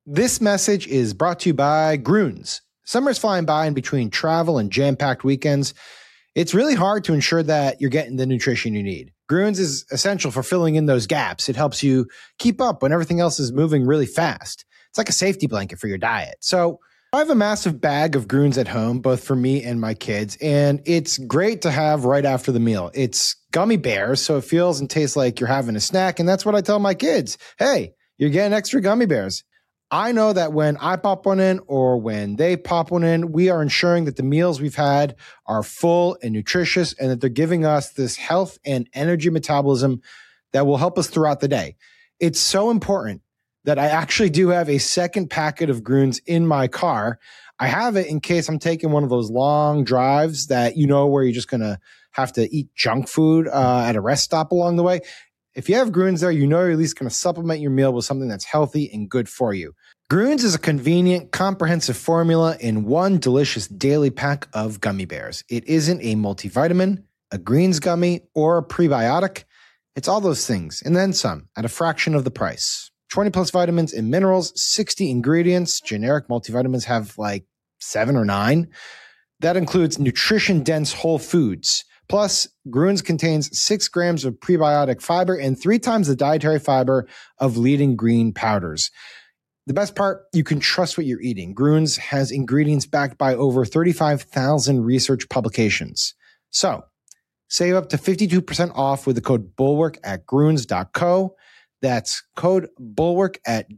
This message is brought to you by Grunes. Summer's flying by, and between travel and jam-packed weekends, it's really hard to ensure that you're getting the nutrition you need. Grunes is essential for filling in those gaps. It helps you keep up when everything else is moving really fast. It's like a safety blanket for your diet. So I have a massive bag of Grunes at home, both for me and my kids, and it's great to have right after the meal. It's gummy bears, so it feels and tastes like you're having a snack, and that's what I tell my kids. Hey, you're getting extra gummy bears. I know that when I pop one in or when they pop one in, we are ensuring that the meals we've had are full and nutritious and that they're giving us this health and energy metabolism that will help us throughout the day. It's so important that I actually do have a second packet of Grunes in my car. I have it in case I'm taking one of those long drives that, where you're just going to have to eat junk food at a rest stop along the way. If you have Grunes there, you're at least going to supplement your meal with something that's healthy and good for you. Grunes is a convenient, comprehensive formula in one delicious daily pack of gummy bears. It isn't a multivitamin, a greens gummy, or a prebiotic. It's all those things, and then some, at a fraction of the price. 20 plus vitamins and minerals, 60 ingredients. Generic multivitamins have like 7 or 9. That includes nutrition-dense whole foods. Plus, Grunes contains 6 grams of prebiotic fiber and 3 times the dietary fiber of leading green powders. The best part, you can trust what you're eating. Grunes has ingredients backed by over 35,000 research publications. So, save up to 52% off with the code BULWARK at grunes.co. That's code BULWARK at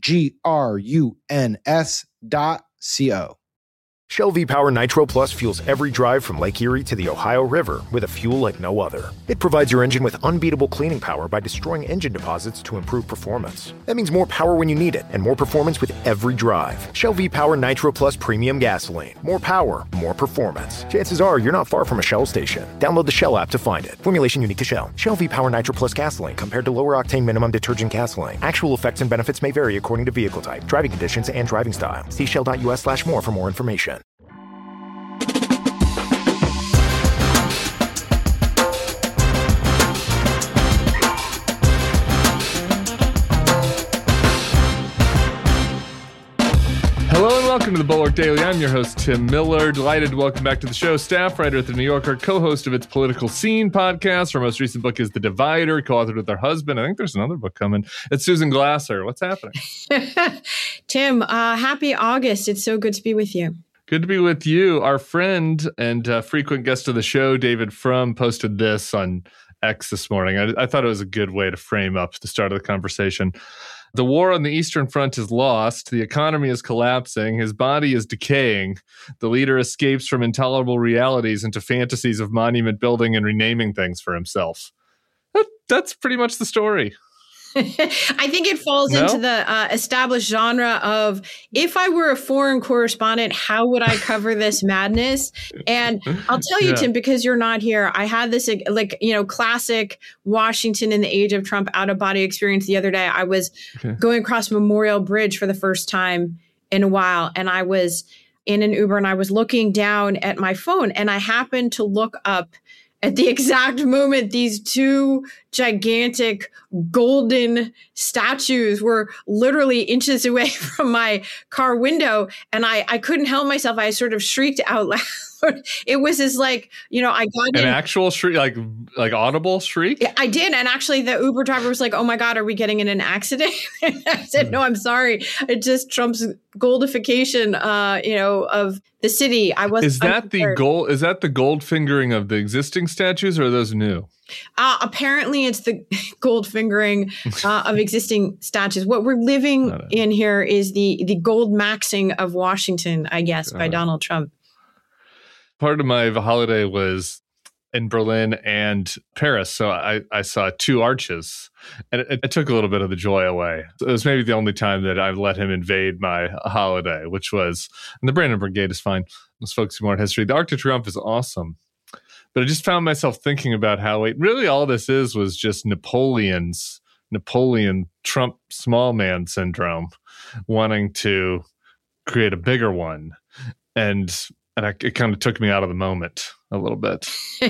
gruns.co. Shell V-Power Nitro Plus fuels every drive from Lake Erie to the Ohio River with a fuel like no other. It provides your engine with unbeatable cleaning power by destroying engine deposits to improve performance. That means more power when you need it and more performance with every drive. Shell V-Power Nitro Plus Premium Gasoline. More power, more performance. Chances are you're not far from a Shell station. Download the Shell app to find it. Formulation unique to Shell. Shell V-Power Nitro Plus Gasoline compared to lower octane minimum detergent gasoline. Actual effects and benefits may vary according to vehicle type, driving conditions, and driving style. See shell.us/more for more information. Welcome to the Bulwark Daily. I'm your host, Tim Miller. Delighted to welcome back to the show staff writer at The New Yorker, co-host of its Political Scene podcast. Her most recent book is The Divider, co-authored with her husband. I think there's another book coming. It's Susan Glasser. What's happening? Tim, happy August. It's so good to be with you. Good to be with you. Our friend and frequent guest of the show, David Frum, posted this on X this morning. I thought it was a good way to frame up the start of the conversation. The war on the Eastern Front is lost. The economy is collapsing. His body is decaying. The leader escapes from intolerable realities into fantasies of monument building and renaming things for himself. That's pretty much the story. I think it falls into the established genre of, if I were a foreign correspondent, how would I cover this madness? And I'll tell you, Tim, because you're not here, I had this classic Washington in the age of Trump out-of-body experience the other day. I was going across Memorial Bridge for the first time in a while, and I was in an Uber, and I was looking down at my phone, and I happened to look up at the exact moment these 2 gigantic golden statues were literally inches away from my car window. And I couldn't help myself. I sort of shrieked out loud. It was as I got an actual shriek, like audible shriek? I did. And actually the Uber driver was like, "Oh my God, are we getting in an accident?" And I said, "No, I'm sorry. It just Trump's goldification, of the city." Is that the gold fingering of the existing statues, or are those new? Apparently it's the gold fingering of existing statues. What we're living in here is the gold maxing of Washington, I guess, by Donald Trump. Part of my holiday was in Berlin and Paris, so I saw 2 arches, and it took a little bit of the joy away. It was maybe the only time that I've let him invade my holiday, which was, and the Brandenburg Gate is fine. Let's focus more on history. The Arc de Triomphe is awesome. But I just found myself thinking about how really all this was just Napoleon Trump small man syndrome, wanting to create a bigger one. And it kind of took me out of the moment. a little bit.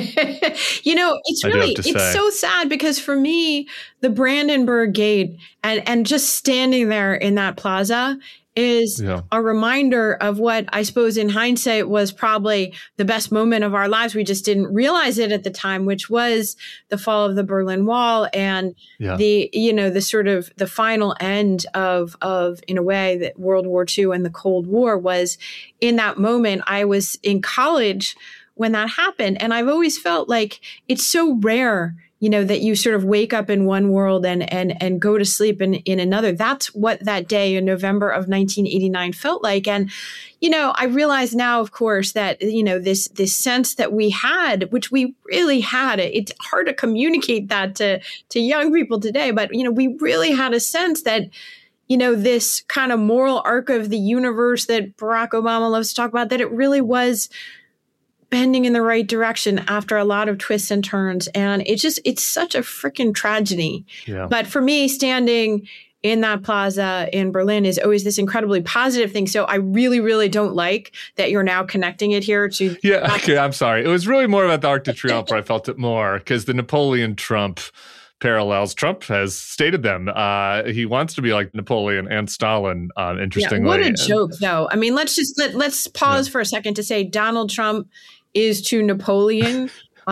It's so sad because for me, the Brandenburg Gate and just standing there in that plaza is a reminder of what I suppose in hindsight was probably the best moment of our lives. We just didn't realize it at the time, which was the fall of the Berlin Wall and the sort of the final end of in a way that World War II and the Cold War was in that moment. I was in college when that happened. And I've always felt like it's so rare, that you sort of wake up in one world and go to sleep in another. That's what that day in November of 1989 felt like. And, I realize now, of course, that, this sense that we had, which we really had, it's hard to communicate that to young people today, but, we really had a sense that, this kind of moral arc of the universe that Barack Obama loves to talk about, that it really was bending in the right direction after a lot of twists and turns. And it's such a freaking tragedy. Yeah. But for me, standing in that plaza in Berlin is always this incredibly positive thing. So I really, really don't like that you're now connecting it here to. Yeah. Okay. I'm sorry. It was really more about the Arc de Triomphe where I felt it more because the Napoleon Trump parallels. Trump has stated them. He wants to be like Napoleon and Stalin, interestingly. What a joke, though. I mean, let's pause for a second to say Donald Trump is to Napoleon,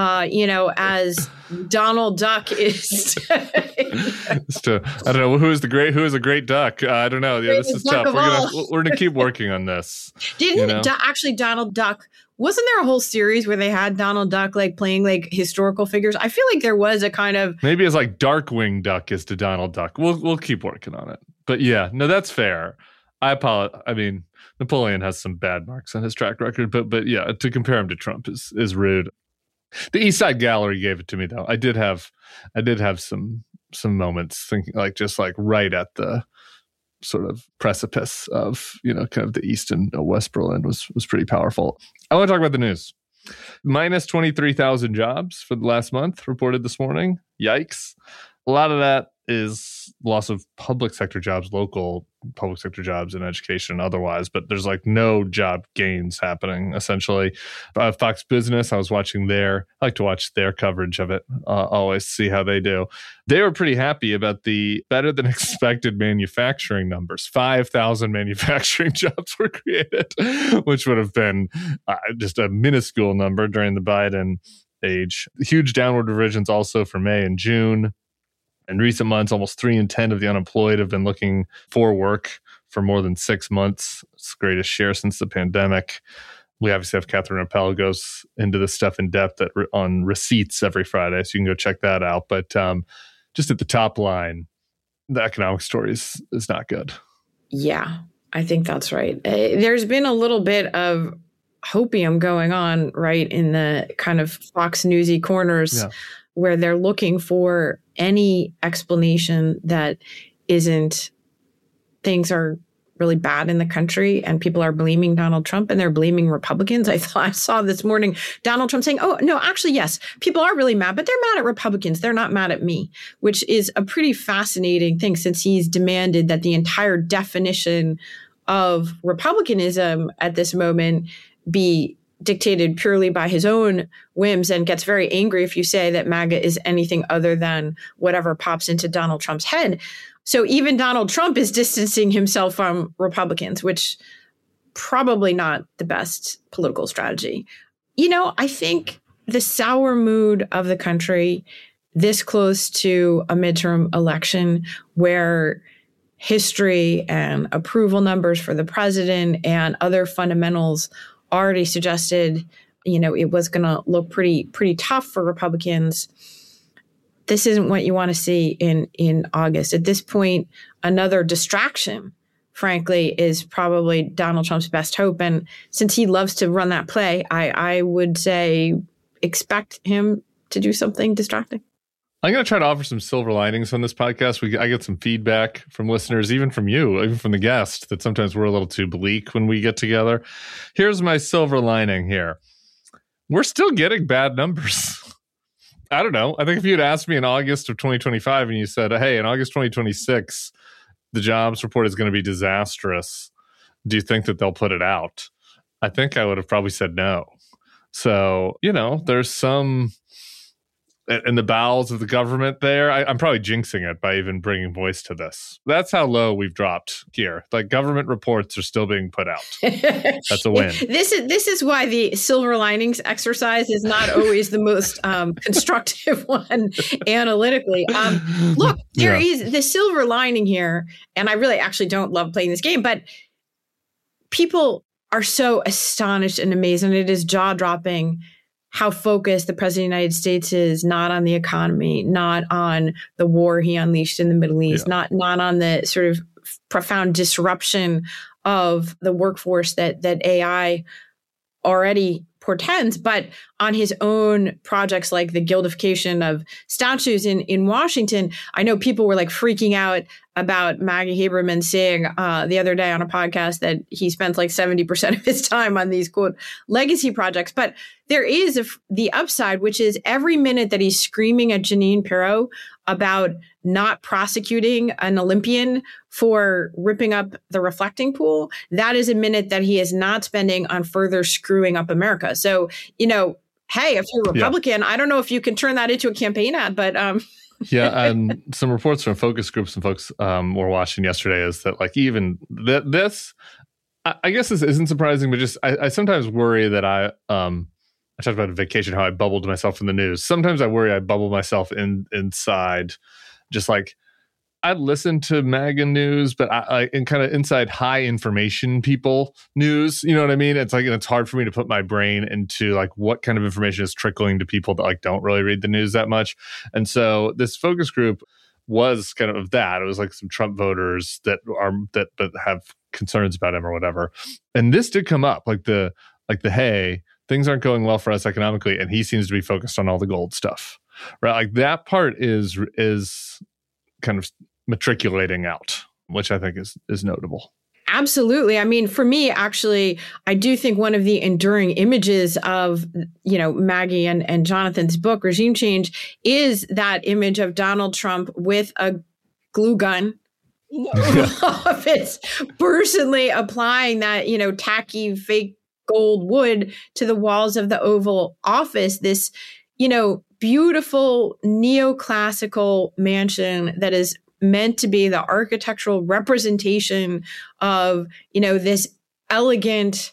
as Donald Duck is. I don't know who is a great duck. I don't know. Yeah, this is tough. We're gonna keep working on this. Actually Donald Duck? Wasn't there a whole series where they had Donald Duck playing historical figures? I feel like there was a kind of maybe it's like Darkwing Duck is to Donald Duck. We'll keep working on it. But yeah, no, that's fair. I apologize. I mean, Napoleon has some bad marks on his track record, but yeah, to compare him to Trump is rude. The East Side Gallery gave it to me though. I did have some moments thinking just right at the sort of precipice of kind of the East and West Berlin was pretty powerful. I want to talk about the news. Minus 23,000 jobs for the last month reported this morning. Yikes. A lot of that is loss of public sector jobs, local public sector jobs in education and otherwise, but there's no job gains happening essentially. Fox Business, I was watching I like to watch their coverage of it, always see how they do. They were pretty happy about the better than expected manufacturing numbers. 5,000 manufacturing jobs were created, which would have been just a minuscule number during the Biden age. Huge downward revisions also for May and June. In recent months, almost 3 in 10 of the unemployed have been looking for work for more than 6 months. It's the greatest share since the pandemic. We obviously have Catherine Rappel goes into this stuff in depth on receipts every Friday, so you can go check that out. But just at the top line, the economic story is not good. Yeah, I think that's right. There's been a little bit of hopium going on, right, in the kind of Fox Newsy corners where they're looking for any explanation that isn't things are really bad in the country and people are blaming Donald Trump and they're blaming Republicans. I saw this morning Donald Trump saying, oh, no, actually, yes, people are really mad, but they're mad at Republicans. They're not mad at me, which is a pretty fascinating thing since he's demanded that the entire definition of Republicanism at this moment be dictated purely by his own whims and gets very angry if you say that MAGA is anything other than whatever pops into Donald Trump's head. So even Donald Trump is distancing himself from Republicans, which probably not the best political strategy. I think the sour mood of the country this close to a midterm election where history and approval numbers for the president and other fundamentals already suggested, it was going to look pretty tough for Republicans. This isn't what you want to see in August. At this point, another distraction, frankly, is probably Donald Trump's best hope. And since he loves to run that play, I would say expect him to do something distracting. I'm going to try to offer some silver linings on this podcast. I get some feedback from listeners, even from you, even from the guest, that sometimes we're a little too bleak when we get together. Here's my silver lining here. We're still getting bad numbers. I don't know. I think if you'd asked me in August of 2025 and you said, hey, in August 2026, the jobs report is going to be disastrous, do you think that they'll put it out? I think I would have probably said no. So, there's some in the bowels of the government there. I'm probably jinxing it by even bringing voice to this. That's how low we've dropped here. Like, government reports are still being put out. That's a win. This is why the silver linings exercise is not always the most constructive one analytically. Look, there is the silver lining here, and I really actually don't love playing this game, but people are so astonished and amazed, and it is jaw-dropping how focused the president of the United States is, not on the economy, not on the war he unleashed in the Middle East, not on the sort of profound disruption of the workforce that AI already portends, but on his own projects like the gildification of statues in Washington. I know people were like freaking out about Maggie Haberman saying the other day on a podcast that he spends like 70% of his time on these, quote, legacy projects. But there is the upside, which is every minute that he's screaming at Jeanine Pirro about not prosecuting an Olympian for ripping up the reflecting pool, that is a minute that he is not spending on further screwing up America. So, hey, if you're a Republican, I don't know if you can turn that into a campaign ad, but and some reports from focus groups and folks were watching yesterday is that like even this, I guess this isn't surprising, but just I sometimes worry that I talked about a vacation, how I bubbled myself in the news. Sometimes I worry I bubble myself inside, just like I listen to MAGA news, but I in kind of inside high information people news. You know what I mean? It's like, and it's hard for me to put my brain into like what kind of information is trickling to people that like don't really read the news that much. And so this focus group was kind of that. It was like some Trump voters that have concerns about him or whatever. And this did come up, like the hey, things aren't going well for us economically, and he seems to be focused on all the gold stuff, right? Like that part is kind of matriculating out, which I think is notable. Absolutely. I mean, for me, actually, I do think one of the enduring images of, Maggie and Jonathan's book, Regime Change, is that image of Donald Trump with a glue gun. It's personally applying that, tacky, fake gold wood to the walls of the Oval Office. This, beautiful neoclassical mansion that is meant to be the architectural representation of, this elegant,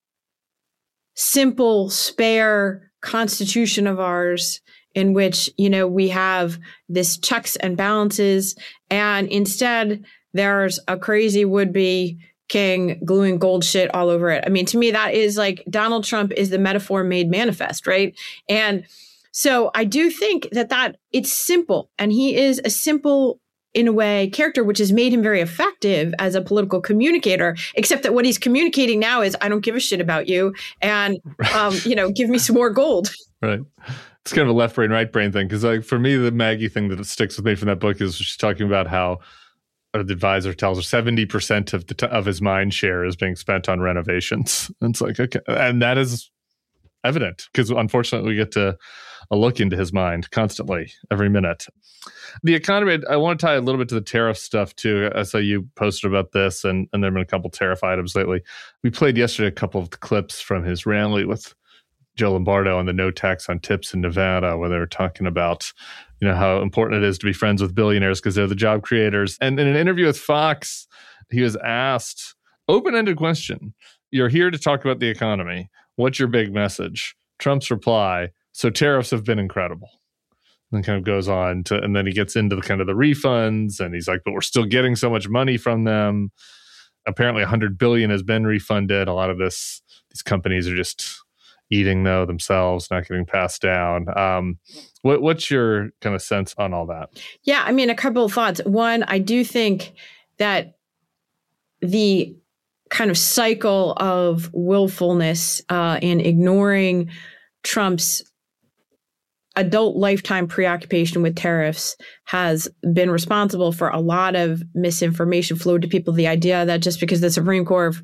simple, spare constitution of ours in which, we have this checks and balances. And instead, there's a crazy would-be king gluing gold shit all over it. I mean, to me, that is like Donald Trump is the metaphor made manifest, right? And so I do think that it's simple, and he is a simple, in a way, character, which has made him very effective as a political communicator, except that what he's communicating now is, I don't give a shit about you, and, give me some more gold. Right. It's kind of a left brain, right brain thing. Because like for me, the Maggie thing that sticks with me from that book is she's talking about how the advisor tells her 70% of his mind share is being spent on renovations. And it's like, okay. And that is evident because unfortunately we get to a look into his mind constantly, every minute. The economy, I want to tie a little bit to the tariff stuff too. I saw you posted about this, and there have been a couple tariff items lately. We played yesterday a couple of clips from his rally with Joe Lombardo on the no tax on tips in Nevada, where they were talking about, how important it is to be friends with billionaires because they're the job creators. And in an interview with Fox, he was asked, open-ended question, you're here to talk about the economy. What's your big message? Trump's reply, so tariffs have been incredible. And kind of goes on to, and then he gets into the kind of the refunds, and he's like, but we're still getting so much money from them. Apparently $100 billion has been refunded. A lot of these companies are just eating though themselves, not getting passed down. What's your kind of sense on all that? Yeah, I mean, a couple of thoughts. One, I do think that the kind of cycle of willfulness in ignoring Trump's adult lifetime preoccupation with tariffs has been responsible for a lot of misinformation flowed to people. The idea that just because the Supreme Court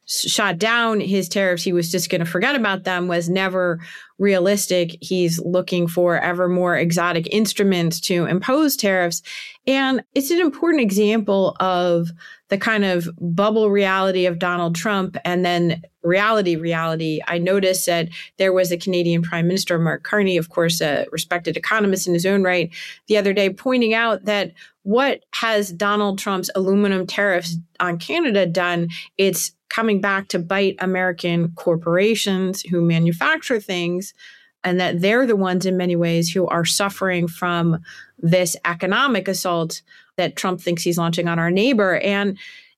shot down his tariffs, he was just going to forget about them, was never realistic. He's looking for ever more exotic instruments to impose tariffs. And it's an important example of the kind of bubble reality of Donald Trump and then reality. I noticed that there was a Canadian Prime Minister, Mark Carney, of course, a respected economist in his own right, the other day pointing out that what has Donald Trump's aluminum tariffs on Canada done? It's coming back to bite American corporations who manufacture things, and that they're the ones in many ways who are suffering from this economic assault that Trump thinks he's launching on our neighbor. And,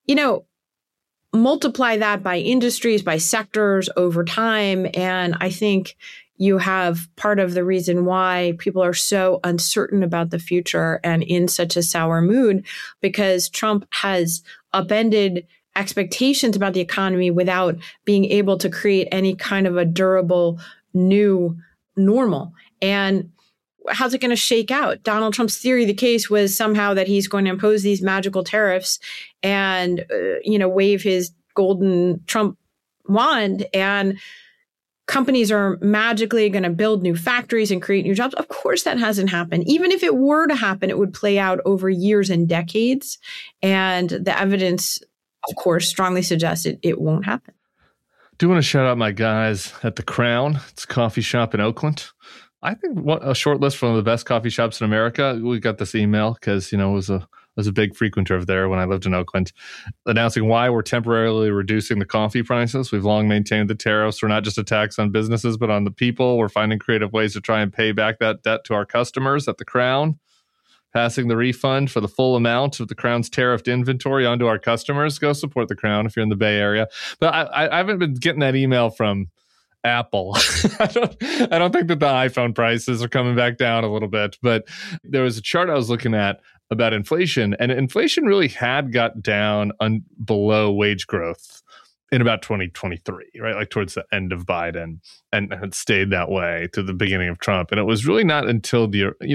multiply that by industries, by sectors over time. And I think you have part of the reason why people are so uncertain about the future and in such a sour mood, because Trump has upended expectations about the economy without being able to create any kind of a durable new normal. And how's it going to shake out? Donald Trump's theory of the case was somehow that he's going to impose these magical tariffs and, wave his golden Trump wand, and companies are magically going to build new factories and create new jobs. Of course, that hasn't happened. Even if it were to happen, it would play out over years and decades. And the evidence, of course, strongly suggests it won't happen. Do want to shout out my guys at The Crown. It's a coffee shop in Oakland. I think a short list from one of the best coffee shops in America. We got this email because, was a big frequenter of there when I lived in Oakland, announcing why we're temporarily reducing the coffee prices. We've long maintained the tariffs were not just a tax on businesses, but on the people. We're finding creative ways to try and pay back that debt to our customers at The Crown, passing the refund for the full amount of the Crown's tariffed inventory onto our customers. Go support The Crown if you're in the Bay Area. But I haven't been getting that email from Apple. I don't think that the iPhone prices are coming back down a little bit, but there was a chart I was looking at about inflation, and inflation really had got down below wage growth in about 2023, right? Like towards the end of Biden, and had stayed that way to the beginning of Trump. And it was really not until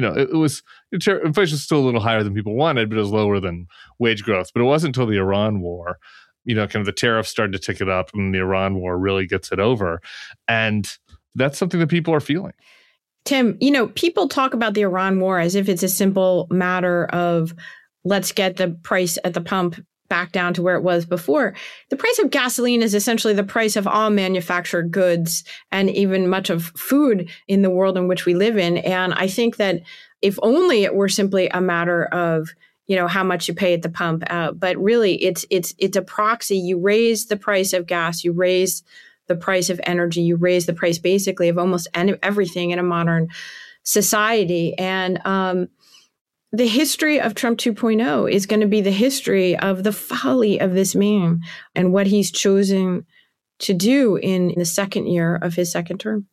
inflation was still a little higher than people wanted, but it was lower than wage growth. But it wasn't until the Iran war, kind of the tariffs started to tick it up, and the Iran war really gets it over. And that's something that people are feeling. Tim, people talk about the Iran war as if it's a simple matter of let's get the price at the pump back down to where it was before. The price of gasoline is essentially the price of all manufactured goods and even much of food in the world in which we live in. And I think that if only it were simply a matter of how much you pay at the pump, but really it's a proxy. You raise the price of gas, you raise the price of energy, you raise the price basically of almost everything in a modern society. And the history of Trump 2.0 is going to be the history of the folly of this man and what he's chosen to do in the second year of his second term.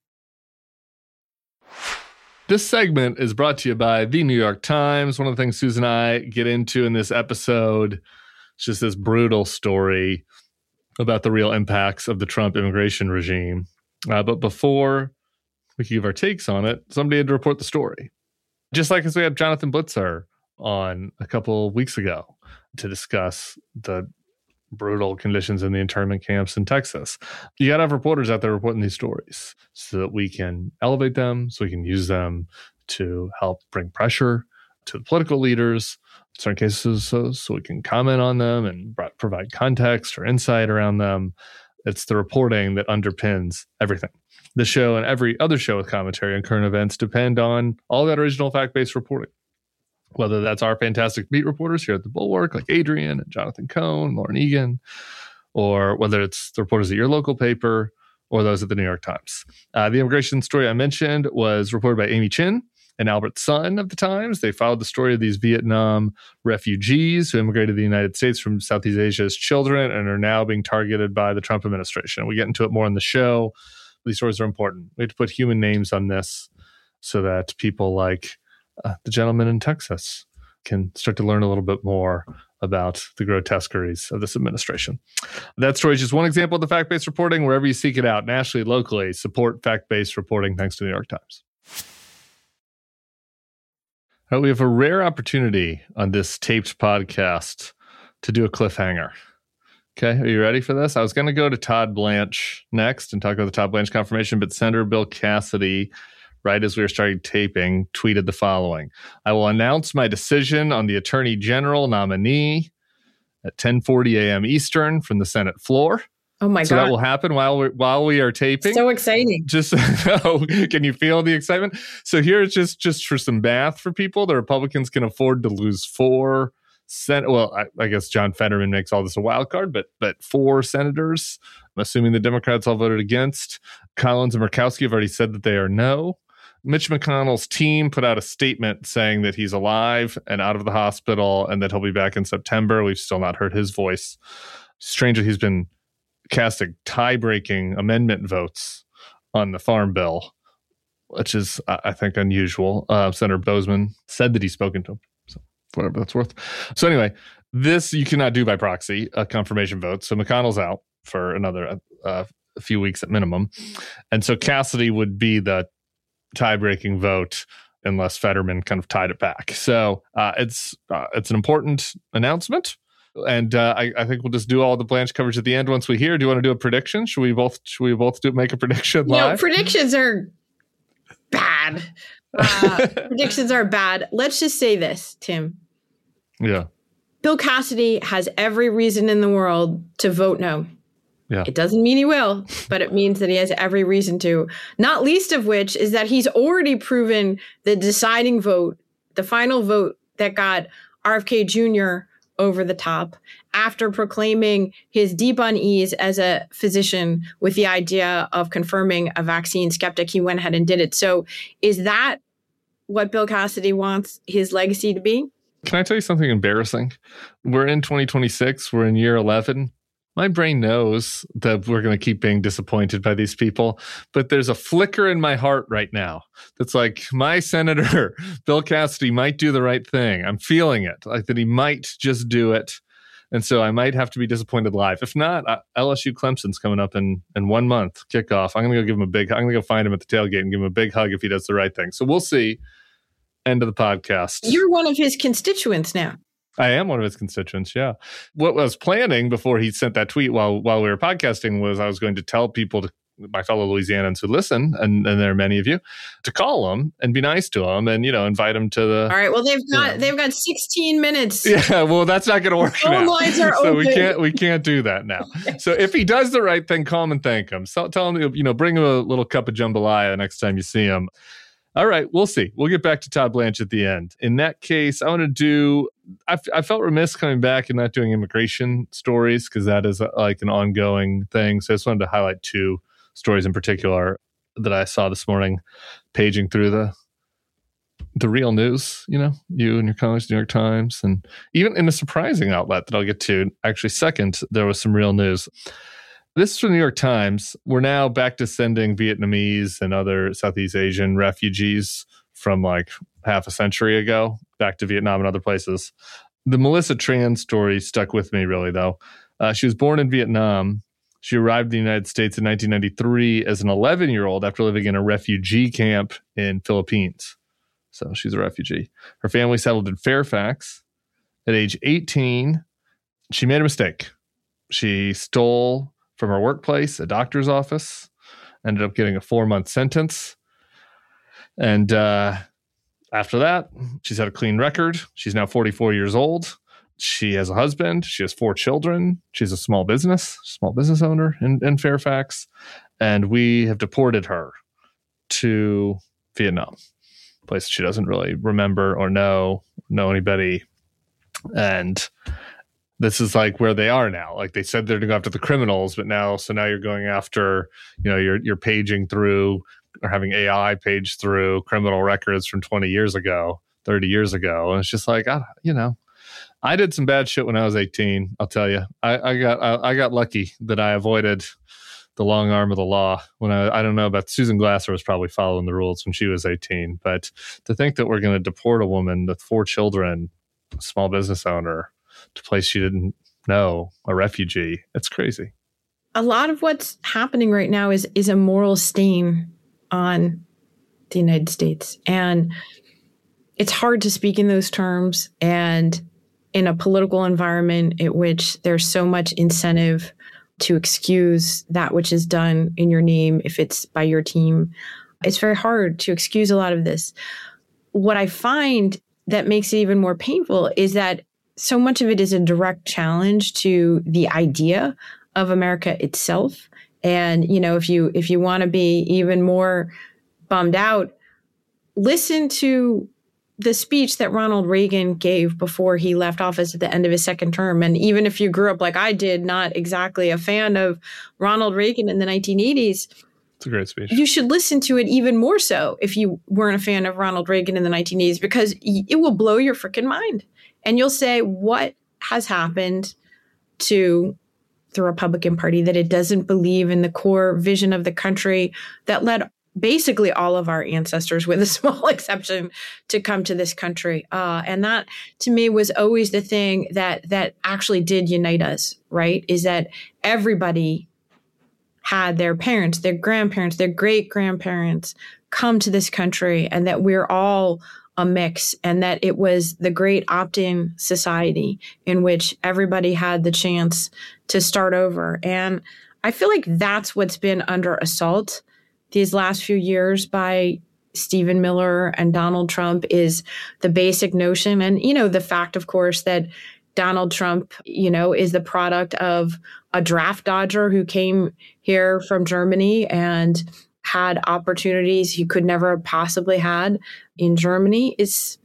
This segment is brought to you by The New York Times. One of the things Susan and I get into in this episode is just this brutal story about the real impacts of the Trump immigration regime. But before we can give our takes on it, somebody had to report the story. Just like as we had Jonathan Blitzer on a couple of weeks ago to discuss the brutal conditions in the internment camps in Texas. You got to have reporters out there reporting these stories so that we can elevate them, so we can use them to help bring pressure to the political leaders, in certain cases, so we can comment on them and provide context or insight around them. It's the reporting that underpins everything. The show and every other show with commentary on current events depend on all that original fact-based reporting. Whether that's our fantastic beat reporters here at the Bulwark, like Adrian and Jonathan Cohn, Lauren Egan, or whether it's the reporters at your local paper or those at the New York Times. The immigration story I mentioned was reported by Amy Chin and Albert Sun of the Times. They followed the story of these Vietnam refugees who immigrated to the United States from Southeast Asia as children and are now being targeted by the Trump administration. We get into it more in the show. These stories are important. We have to put human names on this so that people like the gentleman in Texas can start to learn a little bit more about the grotesqueries of this administration. That story is just one example of the fact-based reporting. Wherever you seek it out, nationally, locally, support fact-based reporting thanks to the New York Times. All right, we have a rare opportunity on this taped podcast to do a cliffhanger. Okay, are you ready for this? I was going to go to Todd Blanche next and talk about the Todd Blanche confirmation, but Senator Bill Cassidy, right as we were starting taping, tweeted the following. I will announce my decision on the Attorney General nominee at 10:40 a.m. Eastern from the Senate floor. Oh my God. So that will happen while we are taping. So exciting. Just can you feel the excitement? So here it's just for some math for people. The Republicans can afford to lose 4 Senate. Well, I guess John Fetterman makes all this a wild card, but 4 senators, I'm assuming the Democrats all voted against. Collins and Murkowski have already said that they are no. Mitch McConnell's team put out a statement saying that he's alive and out of the hospital and that he'll be back in September. We've still not heard his voice. Strangely, he's been casting tie-breaking amendment votes on the Farm Bill, which is, I think, unusual. Senator Bozeman said that he's spoken to him, so whatever that's worth. So anyway, this you cannot do by proxy, a confirmation vote. So McConnell's out for another a few weeks at minimum. And so Cassidy would be the tie-breaking vote unless Fetterman kind of tied it back. So it's an important announcement. And I think we'll just do all the Blanche coverage at the end once we hear. Do you want to do a prediction? Should we both make a prediction live? Predictions are bad. Predictions are bad. Let's just say this, Tim. Yeah. Bill Cassidy has every reason in the world to vote no. Yeah. It doesn't mean he will, but it means that he has every reason to. Not least of which is that he's already proven the deciding vote, the final vote that got RFK Jr. over the top after proclaiming his deep unease as a physician with the idea of confirming a vaccine skeptic. He went ahead and did it. So is that what Bill Cassidy wants his legacy to be? Can I tell you something embarrassing? We're in 2026. We're in year 11. My brain knows that we're going to keep being disappointed by these people, but there's a flicker in my heart right now that's like, my Senator Bill Cassidy might do the right thing. I'm feeling it, like that he might just do it. And so I might have to be disappointed live. If not, LSU Clemson's coming up in 1 month, kickoff. I'm going to go give him I'm going to go find him at the tailgate and give him a big hug if he does the right thing. So we'll see. End of the podcast. You're one of his constituents now. I am one of his constituents, yeah. What I was planning before he sent that tweet while we were podcasting was I was going to tell people, my fellow Louisianans who listen, and there are many of you, to call him and be nice to him and, invite him to the... All right, well, they've got 16 minutes. Yeah, well, that's not going to work now. Phone lines are so open. we can't do that now. So if he does the right thing, call him and thank him. So tell him, bring him a little cup of jambalaya next time you see him. All right, we'll see. We'll get back to Todd Blanche at the end. In that case, I want to do... I felt remiss coming back and not doing immigration stories because that is like an ongoing thing. So I just wanted to highlight 2 stories in particular that I saw this morning, paging through the real news. You and your colleagues, New York Times, and even in a surprising outlet that I'll get to. Actually, second, there was some real news. This is from the New York Times. We're now back to sending Vietnamese and other Southeast Asian refugees from like half a century ago back to Vietnam and other places. The Melissa Tran story stuck with me, really, though. She was born in Vietnam. She arrived in the United States in 1993 as an 11-year-old after living in a refugee camp in Philippines. So she's a refugee. Her family settled in Fairfax. At age 18, she made a mistake. She stole from her workplace, a doctor's office, ended up getting a 4-month sentence. And after that, she's had a clean record. She's now 44 years old. She has a husband. She has 4 children. She's a small business owner in Fairfax. And we have deported her to Vietnam, a place she doesn't really remember or know anybody. And this is like where they are now. Like they said they're going to go after the criminals, but now you're going after, you're paging through or having AI page through criminal records from 20 years ago, 30 years ago. And it's just like, I did some bad shit when I was 18. I'll tell you, I got lucky that I avoided the long arm of the law when I don't know about Susan Glasser was probably following the rules when she was 18. But to think that we're going to deport a woman with 4 children, a small business owner, to a place she didn't know, a refugee, it's crazy. A lot of what's happening right now is a moral stain on the United States. And it's hard to speak in those terms. And in a political environment in which there's so much incentive to excuse that which is done in your name if it's by your team, it's very hard to excuse a lot of this. What I find that makes it even more painful is that so much of it is a direct challenge to the idea of America itself. And, if you want to be even more bummed out, listen to the speech that Ronald Reagan gave before he left office at the end of his second term. And even if you grew up like I did, not exactly a fan of Ronald Reagan in the 1980s, it's a great speech. You should listen to it even more so if you weren't a fan of Ronald Reagan in the 1980s, because it will blow your freaking mind. And you'll say, what has happened to the Republican Party that it doesn't believe in the core vision of the country that led basically all of our ancestors, with a small exception, to come to this country. And that, to me, was always the thing that actually did unite us, right? Is that everybody had their parents, their grandparents, their great-grandparents come to this country, and that we're all a mix, and that it was the great opt-in society in which everybody had the chance to start over. And I feel like that's what's been under assault these last few years by Stephen Miller and Donald Trump, is the basic notion. And, the fact, of course, that Donald Trump, is the product of a draft dodger who came here from Germany and had opportunities he could never have possibly had in Germany is,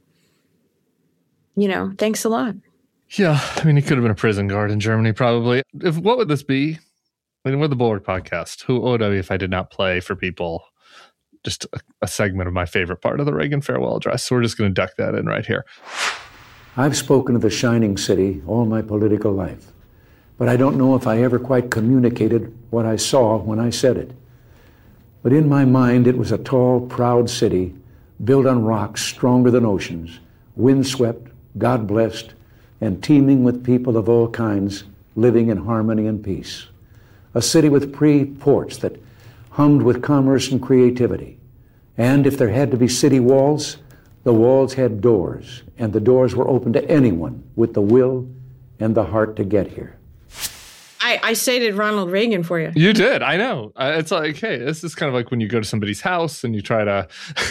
thanks a lot. Yeah. I mean, he could have been a prison guard in Germany, probably. What would this be? I mean, we're the Bulwark Podcast. Who would I be if I did not play for people just a segment of my favorite part of the Reagan farewell address? So we're just going to duck that in right here. I've spoken of the shining city all my political life, but I don't know if I ever quite communicated what I saw when I said it. But in my mind, it was a tall, proud city built on rocks stronger than oceans, windswept, God-blessed, and teeming with people of all kinds living in harmony and peace. A city with ports that hummed with commerce and creativity. And if there had to be city walls, the walls had doors, and the doors were open to anyone with the will and the heart to get here. I cited Ronald Reagan for you. You did. I know. It's like, hey, this is kind of like when you go to somebody's house and you try to,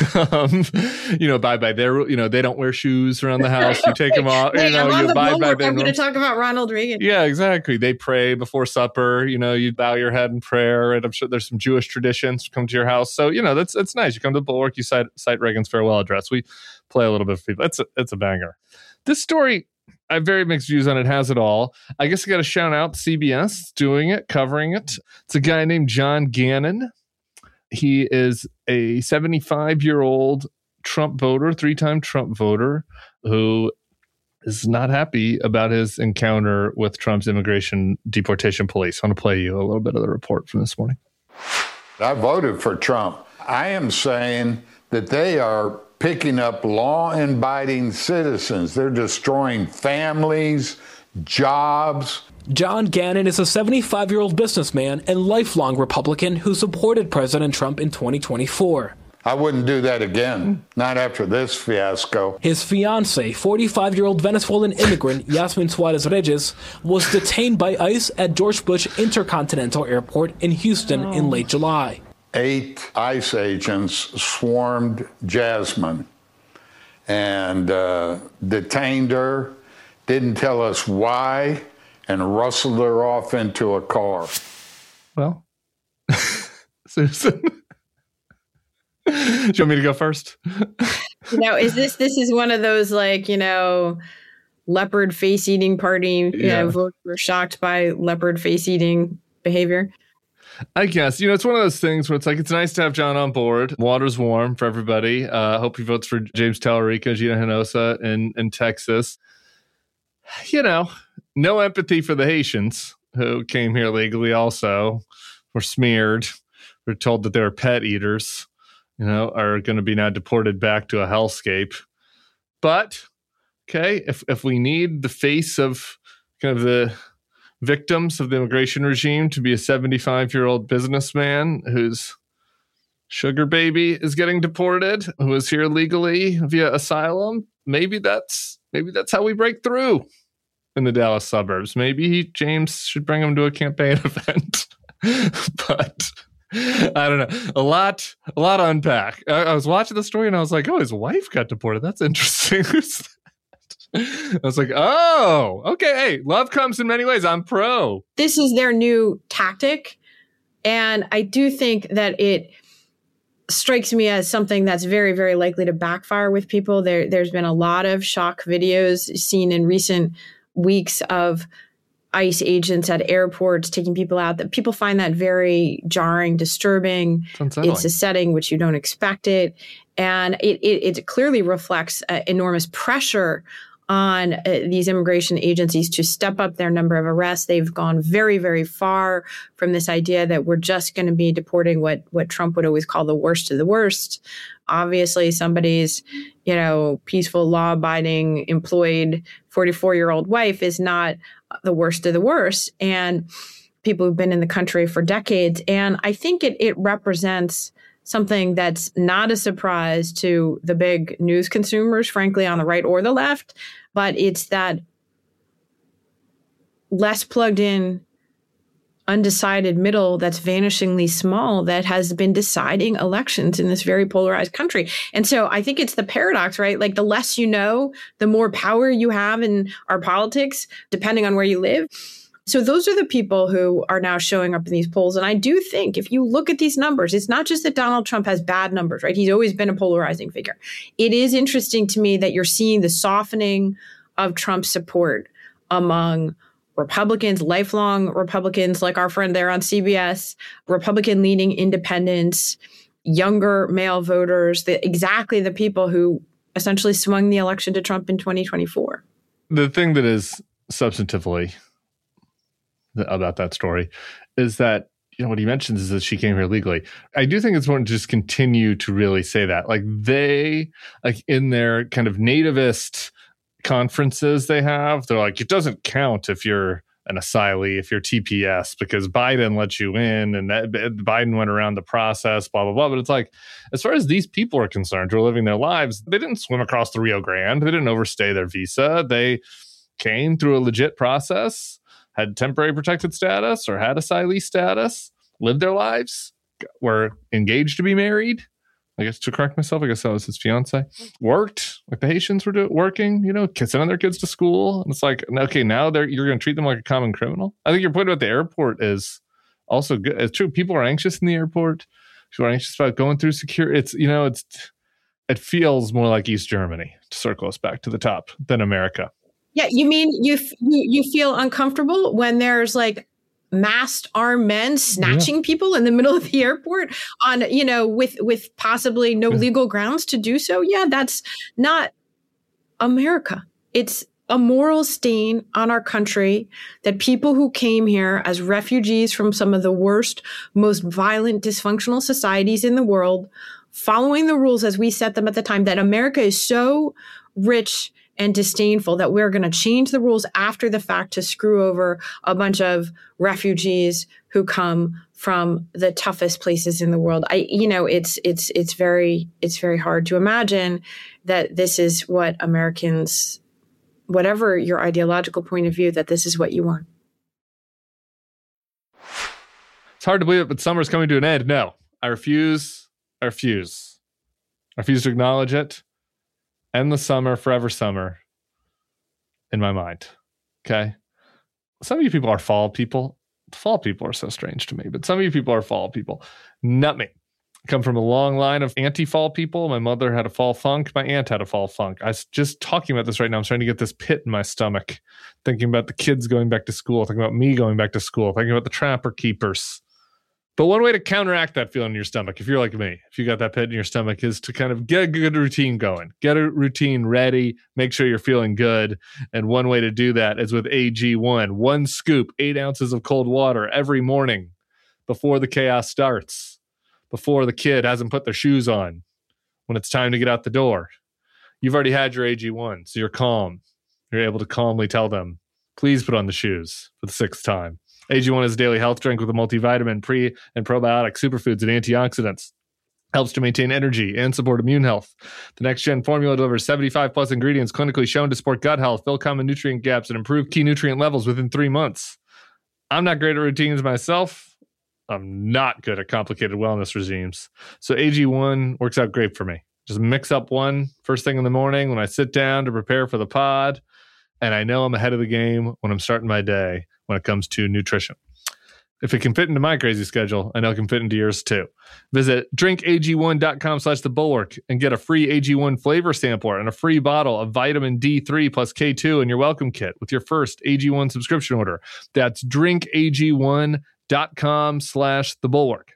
abide by their, they don't wear shoes around the house. You take them off. I'm going to talk about Ronald Reagan. Yeah, exactly. They pray before supper. You bow your head in prayer, and I'm sure there's some Jewish traditions come to your house. So that's nice. You come to the Bulwark, you cite Reagan's farewell address. We play a little bit for people. It's a banger. This story, I have very mixed views on it, has it all. I guess I got to shout out CBS doing it, covering it. It's a guy named John Gannon. He is a 75-year-old Trump voter, 3-time Trump voter, who is not happy about his encounter with Trump's immigration deportation police. I want to play you a little bit of the report from this morning. I voted for Trump. I am saying that they are picking up law-abiding citizens. They're destroying families, jobs. John Gannon is a 75-year-old businessman and lifelong Republican who supported President Trump in 2024. I wouldn't do that again, not after this fiasco. His fiancée, 45-year-old Venezuelan immigrant Yasmin Suarez Reyes, was detained by ICE at George Bush Intercontinental Airport in Houston in late July. 8 ICE agents swarmed Jasmine and detained her, didn't tell us why, and rustled her off into a car. Well, Susan, do you want me to go first? This is one of those leopard face eating party, voters were shocked by leopard face eating behavior. I guess, it's one of those things where it's like, it's nice to have John on board. Water's warm for everybody. Hope he votes for James Tallarico, Gina Hinojosa in Texas. No empathy for the Haitians who came here legally also, were smeared, were told that they were pet eaters, are going to be now deported back to a hellscape. But, okay, if we need the face of kind of the victims of the immigration regime to be a 75-year-old businessman whose sugar baby is getting deported, who is here legally via asylum, maybe that's how we break through. in the Dallas suburbs. Maybe James should bring him to a campaign event. But I don't know. A lot to unpack. I was watching the story and I was like, oh, his wife got deported. That's interesting. Who's that? I was like, oh, okay. Hey, love comes in many ways. I'm pro. This is their new tactic. And I do think that it strikes me as something that's very, very likely to backfire with people. There's been a lot of shock videos seen in recent weeks of ICE agents at airports taking people out. That people find that very jarring, disturbing. It's a setting which you don't expect it. And it clearly reflects enormous pressure on these immigration agencies to step up their number of arrests. They've gone very, very far from this idea that we're just going to be deporting what Trump would always call the worst of the worst. Obviously, somebody's, peaceful, law-abiding, employed 44-year-old wife is not the worst of the worst. And people who've been in the country for decades. And I think it represents something that's not a surprise to the big news consumers, frankly, on the right or the left, but it's that less plugged in, undecided middle that's vanishingly small that has been deciding elections in this very polarized country. And so I think it's the paradox, right? Like the less you know, the more power you have in our politics, depending on where you live. So those are the people who are now showing up in these polls. And I do think if you look at these numbers, it's not just that Donald Trump has bad numbers, right? He's always been a polarizing figure. It is interesting to me that you're seeing the softening of Trump's support among Republicans, lifelong Republicans like our friend there on CBS, Republican-leaning independents, younger male voters, exactly the people who essentially swung the election to Trump in 2024. The thing that is substantively about that story is that, what he mentions is that she came here legally. I do think it's important to just continue to really say that. Like they, in their kind of nativist conferences they have, they're like, it doesn't count if you're an asylee, if you're TPS, because Biden let you in and that Biden went around the process, blah, blah, blah. But it's like, as far as these people are concerned who are living their lives, they didn't swim across the Rio Grande. They didn't overstay their visa. They came through a legit process, had temporary protected status or had asylee status, lived their lives, were engaged to be married. I guess to correct myself, I guess that was his fiance. Worked like the Haitians were working, sending their kids to school. And it's like, okay, now you're going to treat them like a common criminal. I think your point about the airport is also good. It's true. People are anxious in the airport. People are anxious about going through security. It feels more like East Germany, to circle us back to the top, than America. Yeah, you mean you feel uncomfortable when there's like masked armed men snatching people in the middle of the airport on, with possibly no legal grounds to do so? Yeah, that's not America. It's a moral stain on our country that people who came here as refugees from some of the worst, most violent, dysfunctional societies in the world, following the rules as we set them at the time, that America is so rich and disdainful that we're going to change the rules after the fact to screw over a bunch of refugees who come from the toughest places in the world. It's very hard to imagine that this is what Americans, whatever your ideological point of view, that this is what you want. It's hard to believe it, but summer's coming to an end. No, I refuse to acknowledge it. End the summer, forever summer, in my mind. Okay? Some of you people are fall people. Fall people are so strange to me, but some of you people are fall people. Not me. I come from a long line of anti-fall people. My mother had a fall funk. My aunt had a fall funk. I was just talking about this right now. I'm starting to get this pit in my stomach, thinking about the kids going back to school, thinking about me going back to school, thinking about the trapper keepers. But one way to counteract that feeling in your stomach, if you're like me, if you got that pit in your stomach, is to kind of get a good routine going. Get a routine ready. Make sure you're feeling good. And one way to do that is with AG1. 1 scoop, 8 ounces of cold water every morning before the chaos starts, before the kid hasn't put their shoes on, when it's time to get out the door. You've already had your AG1, so you're calm. You're able to calmly tell them, please put on the shoes for the 6th time. AG1 is a daily health drink with a multivitamin, pre and probiotic superfoods and antioxidants. helps to maintain energy and support immune health. The Next Gen formula delivers 75 plus ingredients clinically shown to support gut health, fill common nutrient gaps, and improve key nutrient levels within 3 months. I'm not great at routines myself. I'm not good at complicated wellness regimes. So AG1 works out great for me. Just mix up one first thing in the morning when I sit down to prepare for the pod, and I know I'm ahead of the game when I'm starting my day when it comes to nutrition. If it can fit into my crazy schedule, I know it can fit into yours too. Visit drinkag1.com/thebulwark and get a free AG1 flavor sampler and a free bottle of vitamin D3 plus K2 in your welcome kit with your first AG1 subscription order. That's drinkag1.com/thebulwark.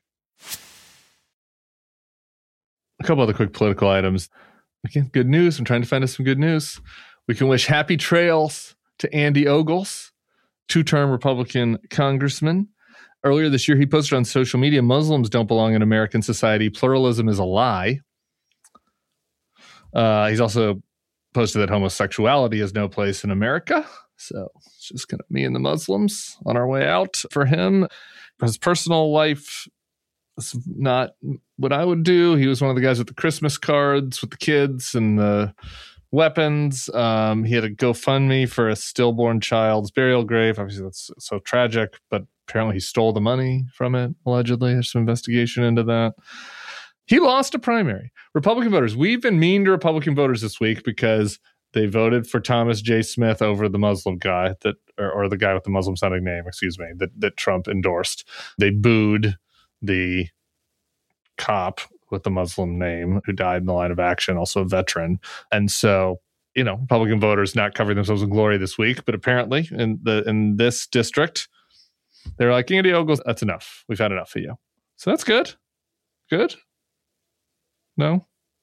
A couple other quick political items. Again, good news. I'm trying to find us some good news. We can wish happy trails to Andy Ogles, 2-term Republican congressman. Earlier this year, he posted on social media, Muslims don't belong in American society. Pluralism is a lie. He's also posted that homosexuality has no place in America. So it's just kind of me and the Muslims on our way out for him. His personal life is not what I would do. He was one of the guys with the Christmas cards with the kids and the weapons. He had a GoFundMe for a stillborn child's burial grave. Obviously, that's so tragic, but apparently he stole the money from it, allegedly. There's some investigation into that. He lost a primary. Republican voters, we've been mean to Republican voters this week because they voted for Thomas J. Smith over the Muslim guy, or the guy with the Muslim-sounding name, that Trump endorsed. They booed the cop with the Muslim name who died in the line of action, also a veteran. And so, Republican voters not covering themselves in glory this week, but apparently in this district, they're like, Andy Ogles, that's enough. We've had enough of you. So that's good. Good? No?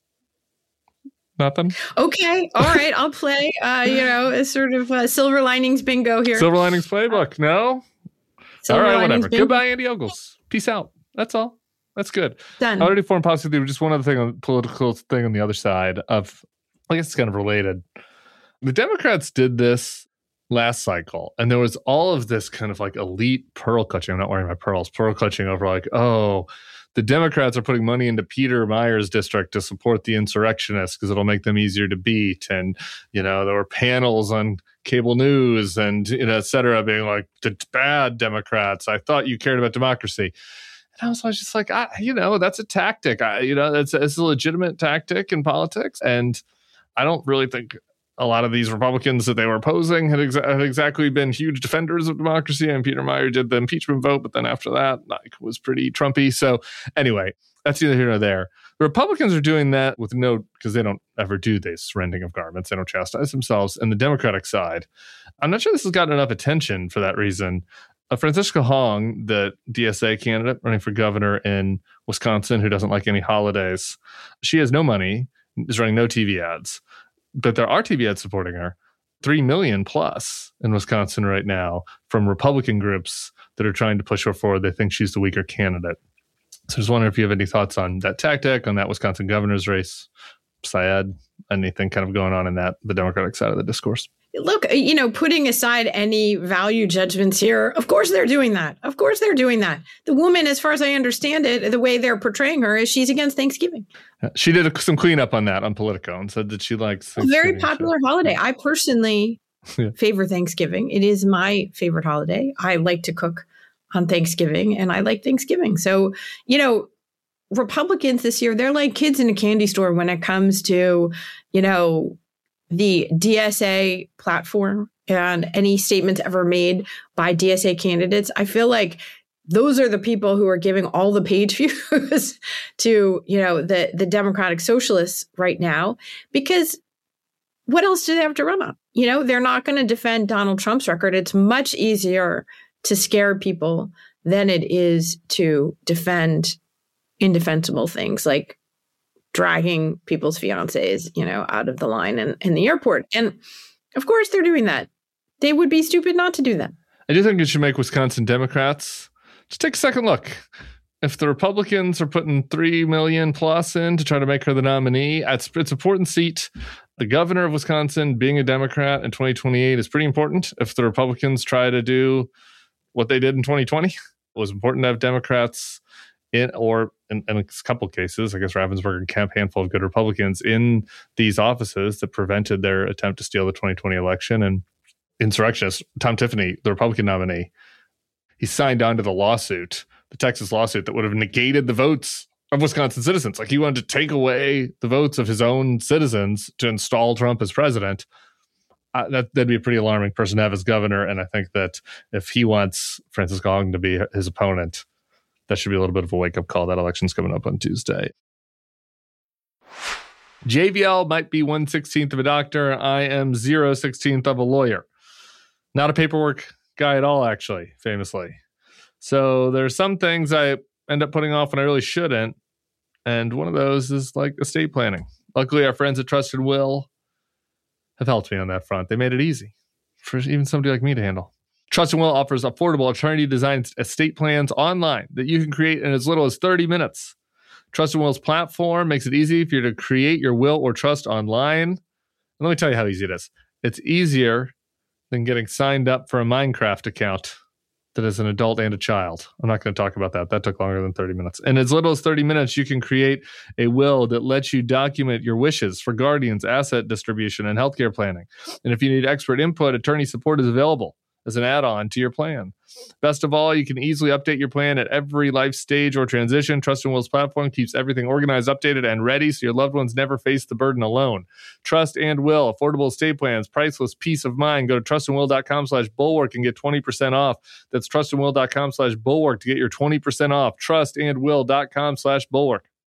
Nothing? Okay. All right. I'll play, a sort of silver linings bingo here. Silver linings playbook. No? All right, whatever. Bingo. Goodbye, Andy Ogles. Peace out. That's all. That's good. Done. Already foreign policy. There was just one other thing on political thing on the other side of, I guess it's kind of related. The Democrats did this last cycle, and there was all of this kind of like elite pearl clutching. I'm not wearing my pearls. Pearl clutching over like, oh, the Democrats are putting money into Peter Meyer's district to support the insurrectionists because it'll make them easier to beat. And, there were panels on cable news and, et cetera, being like, the bad Democrats. I thought you cared about democracy. And I was just like, that's a tactic. It's a legitimate tactic in politics. And I don't really think a lot of these Republicans that they were opposing had exactly been huge defenders of democracy. And Peter Meyer did the impeachment vote, but then after that, was pretty Trumpy. So anyway, that's neither here nor there. The Republicans are doing that with because they don't ever do this rending of garments. They don't chastise themselves. And the Democratic side, I'm not sure this has gotten enough attention for that reason. Francisca Hong, the DSA candidate running for governor in Wisconsin, who doesn't like any holidays, she has no money, is running no TV ads. But there are TV ads supporting her, 3 million plus in Wisconsin right now from Republican groups that are trying to push her forward. They think she's the weaker candidate. So I just wonder if you have any thoughts on that tactic, on that Wisconsin governor's race, Syed, anything kind of going on in the Democratic side of the discourse. Look, putting aside any value judgments here, of course they're doing that. Of course they're doing that. The woman, as far as I understand it, the way they're portraying her is she's against Thanksgiving. She did some cleanup on that on Politico and said that she likes a very popular holiday. I personally favor Thanksgiving. It is my favorite holiday. I like to cook on Thanksgiving, and I like Thanksgiving. So, Republicans this year, they're like kids in a candy store when it comes to, the DSA platform and any statements ever made by DSA candidates. I feel like those are the people who are giving all the page views to, the Democratic Socialists right now, because what else do they have to run on? They're not going to defend Donald Trump's record. It's much easier to scare people than it is to defend indefensible things like dragging people's fiancés, out of the line in the airport. And of course they're doing that. They would be stupid not to do that. I do think it should make Wisconsin Democrats just take a second look. If the Republicans are putting 3 million plus in to try to make her the nominee, it's an important seat. The governor of Wisconsin being a Democrat in 2028 is pretty important. If the Republicans try to do what they did in 2020, it was important to have Democrats in, or in a couple cases, I guess Ravensburger and Kemp, handful of good Republicans in these offices that prevented their attempt to steal the 2020 election. And insurrectionist Tom Tiffany, the Republican nominee, he signed on to the lawsuit, the Texas lawsuit that would have negated the votes of Wisconsin citizens. Like, he wanted to take away the votes of his own citizens to install Trump as president. That'd be a pretty alarming person to have as governor. And I think that if he wants Francisco Hong to be his opponent, that should be a little bit of a wake-up call. That election's coming up on Tuesday. JVL might be 1/16th of a doctor. I am 0/16th of a lawyer. Not a paperwork guy at all, actually, famously. So there's some things I end up putting off when I really shouldn't. And one of those is like estate planning. Luckily, our friends at Trust and Will have helped me on that front. They made it easy for even somebody like me to handle. Trust and Will offers affordable attorney-designed estate plans online that you can create in as little as 30 minutes. Trust and Will's platform makes it easy for you to create your will or trust online. And let me tell you how easy it is. It's easier than getting signed up for a Minecraft account that is an adult and a child. I'm not going to talk about that. That took longer than 30 minutes. In as little as 30 minutes, you can create a will that lets you document your wishes for guardians, asset distribution, and healthcare planning. And if you need expert input, attorney support is available as an add-on to your plan. Best of all, you can easily update your plan at every life stage or transition. Trust and Will's platform keeps everything organized, updated, and ready so your loved ones never face the burden alone. Trust and Will, affordable estate plans, priceless peace of mind. Go to trustandwill.com/bulwark and get 20% off. That's trustandwill.com/bulwark to get your 20% off. Trustandwill.com/bulwark.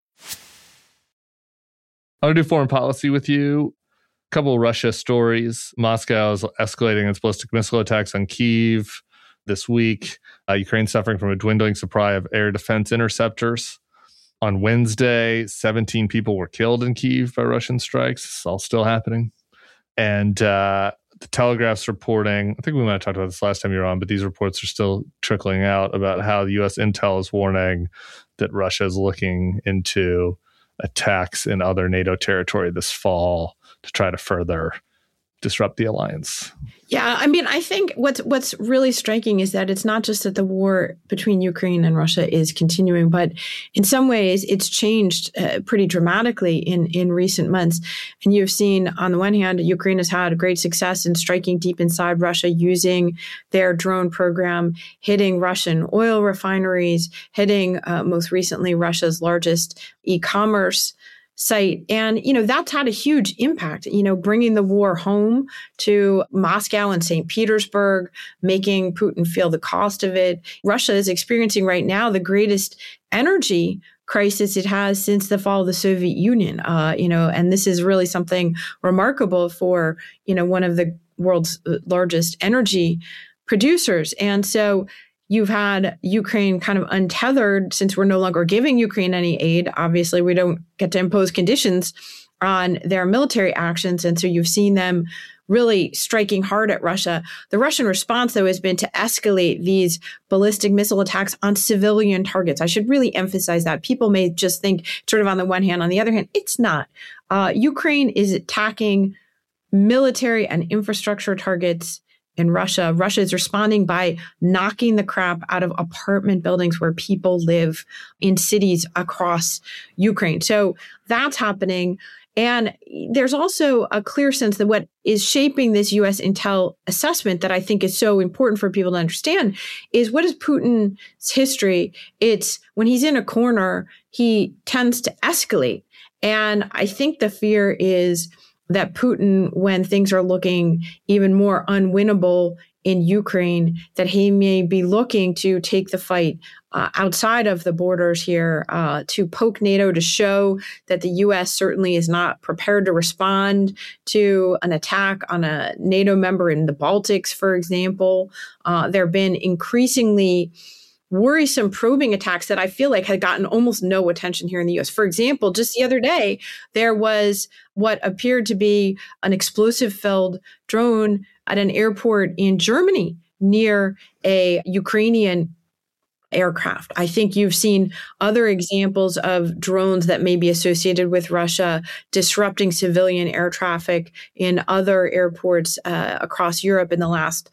I want to do foreign policy with you. Couple of Russia stories. Moscow is escalating its ballistic missile attacks on Kyiv this week. Ukraine suffering from a dwindling supply of air defense interceptors. On Wednesday, 17 people were killed in Kyiv by Russian strikes. It's all still happening. And the Telegraph's reporting, I think we might have talked about this last time you were on, but these reports are still trickling out about how the U.S. intel is warning that Russia is looking into attacks in other NATO territory this fall to try to further disrupt the alliance. Yeah, I mean, I think what's really striking is that it's not just that the war between Ukraine and Russia is continuing, but in some ways it's changed pretty dramatically in recent months. And you've seen, on the one hand, Ukraine has had great success in striking deep inside Russia using their drone program, hitting Russian oil refineries, hitting most recently Russia's largest e-commerce site. And, that's had a huge impact, bringing the war home to Moscow and St. Petersburg, making Putin feel the cost of it. Russia is experiencing right now the greatest energy crisis it has since the fall of the Soviet Union, and this is really something remarkable for, one of the world's largest energy producers. And so you've had Ukraine kind of untethered since we're no longer giving Ukraine any aid. Obviously, we don't get to impose conditions on their military actions. And so you've seen them really striking hard at Russia. The Russian response, though, has been to escalate these ballistic missile attacks on civilian targets. I should really emphasize that. People may just think sort of on the one hand, on the other hand, it's not. Ukraine is attacking military and infrastructure targets in Russia. Russia is responding by knocking the crap out of apartment buildings where people live in cities across Ukraine. So that's happening. And there's also a clear sense that what is shaping this U.S. intel assessment that I think is so important for people to understand is, what is Putin's history? It's when he's in a corner, he tends to escalate. And I think the fear is that Putin, when things are looking even more unwinnable in Ukraine, that he may be looking to take the fight outside of the borders here, to poke NATO, to show that the U.S. certainly is not prepared to respond to an attack on a NATO member in the Baltics, for example. There have been increasingly worrisome probing attacks that I feel like had gotten almost no attention here in the U.S. For example, just the other day, there was what appeared to be an explosive-filled drone at an airport in Germany near a Ukrainian aircraft. I think you've seen other examples of drones that may be associated with Russia disrupting civilian air traffic in other airports across Europe in the last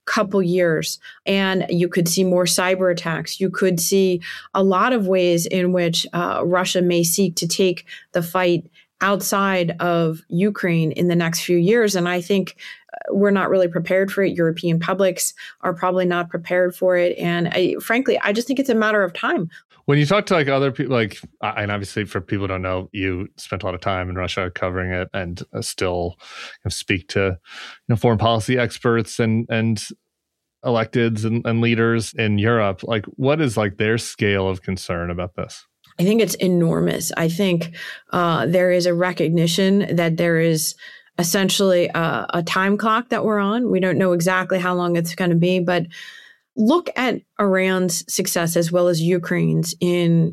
couple years. And you could see more cyber attacks. You could see a lot of ways in which Russia may seek to take the fight outside of Ukraine in the next few years. And I think we're not really prepared for it. European publics are probably not prepared for it. And frankly, I just think it's a matter of time. When you talk to like other people, like, and obviously for people who don't know, you spent a lot of time in Russia covering it, and still speak to foreign policy experts and electeds and leaders in Europe. Like, what is like their scale of concern about this? I think it's enormous. I think there is a recognition that there is essentially a time clock that we're on. We don't know exactly how long it's going to be, but look at Iran's success as well as Ukraine's in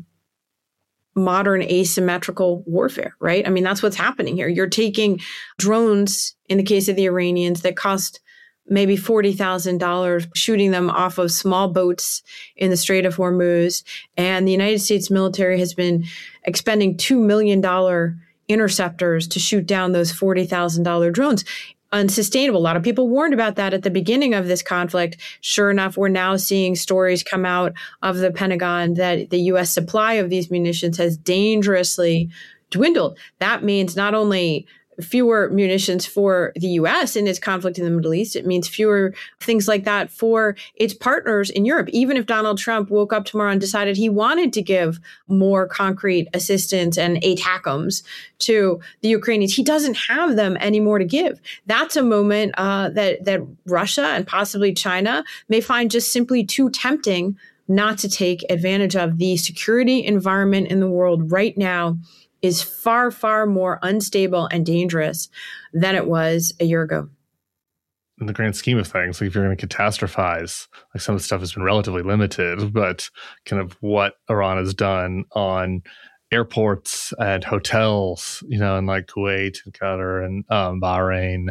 modern asymmetrical warfare, right? I mean, that's what's happening here. You're taking drones, in the case of the Iranians, that cost maybe $40,000, shooting them off of small boats in the Strait of Hormuz. And the United States military has been expending $2 million interceptors to shoot down those $40,000 drones. Unsustainable. A lot of people warned about that at the beginning of this conflict. Sure enough, we're now seeing stories come out of the Pentagon that the U.S. supply of these munitions has dangerously dwindled. That means not only fewer munitions for the U.S. in its conflict in the Middle East, it means fewer things like that for its partners in Europe. Even if Donald Trump woke up tomorrow and decided he wanted to give more concrete assistance and ATACMS to the Ukrainians, he doesn't have them anymore to give. That's a moment that Russia and possibly China may find just simply too tempting not to take advantage of. The security environment in the world right now is far, far more unstable and dangerous than it was a year ago. In the grand scheme of things, like if you're going to catastrophize, like some of the stuff has been relatively limited, but kind of what Iran has done on airports and hotels, in like Kuwait and Qatar and Bahrain,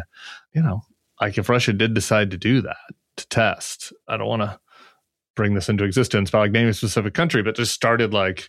like if Russia did decide to do that, to test, I don't want to bring this into existence by like naming a specific country, but just started like,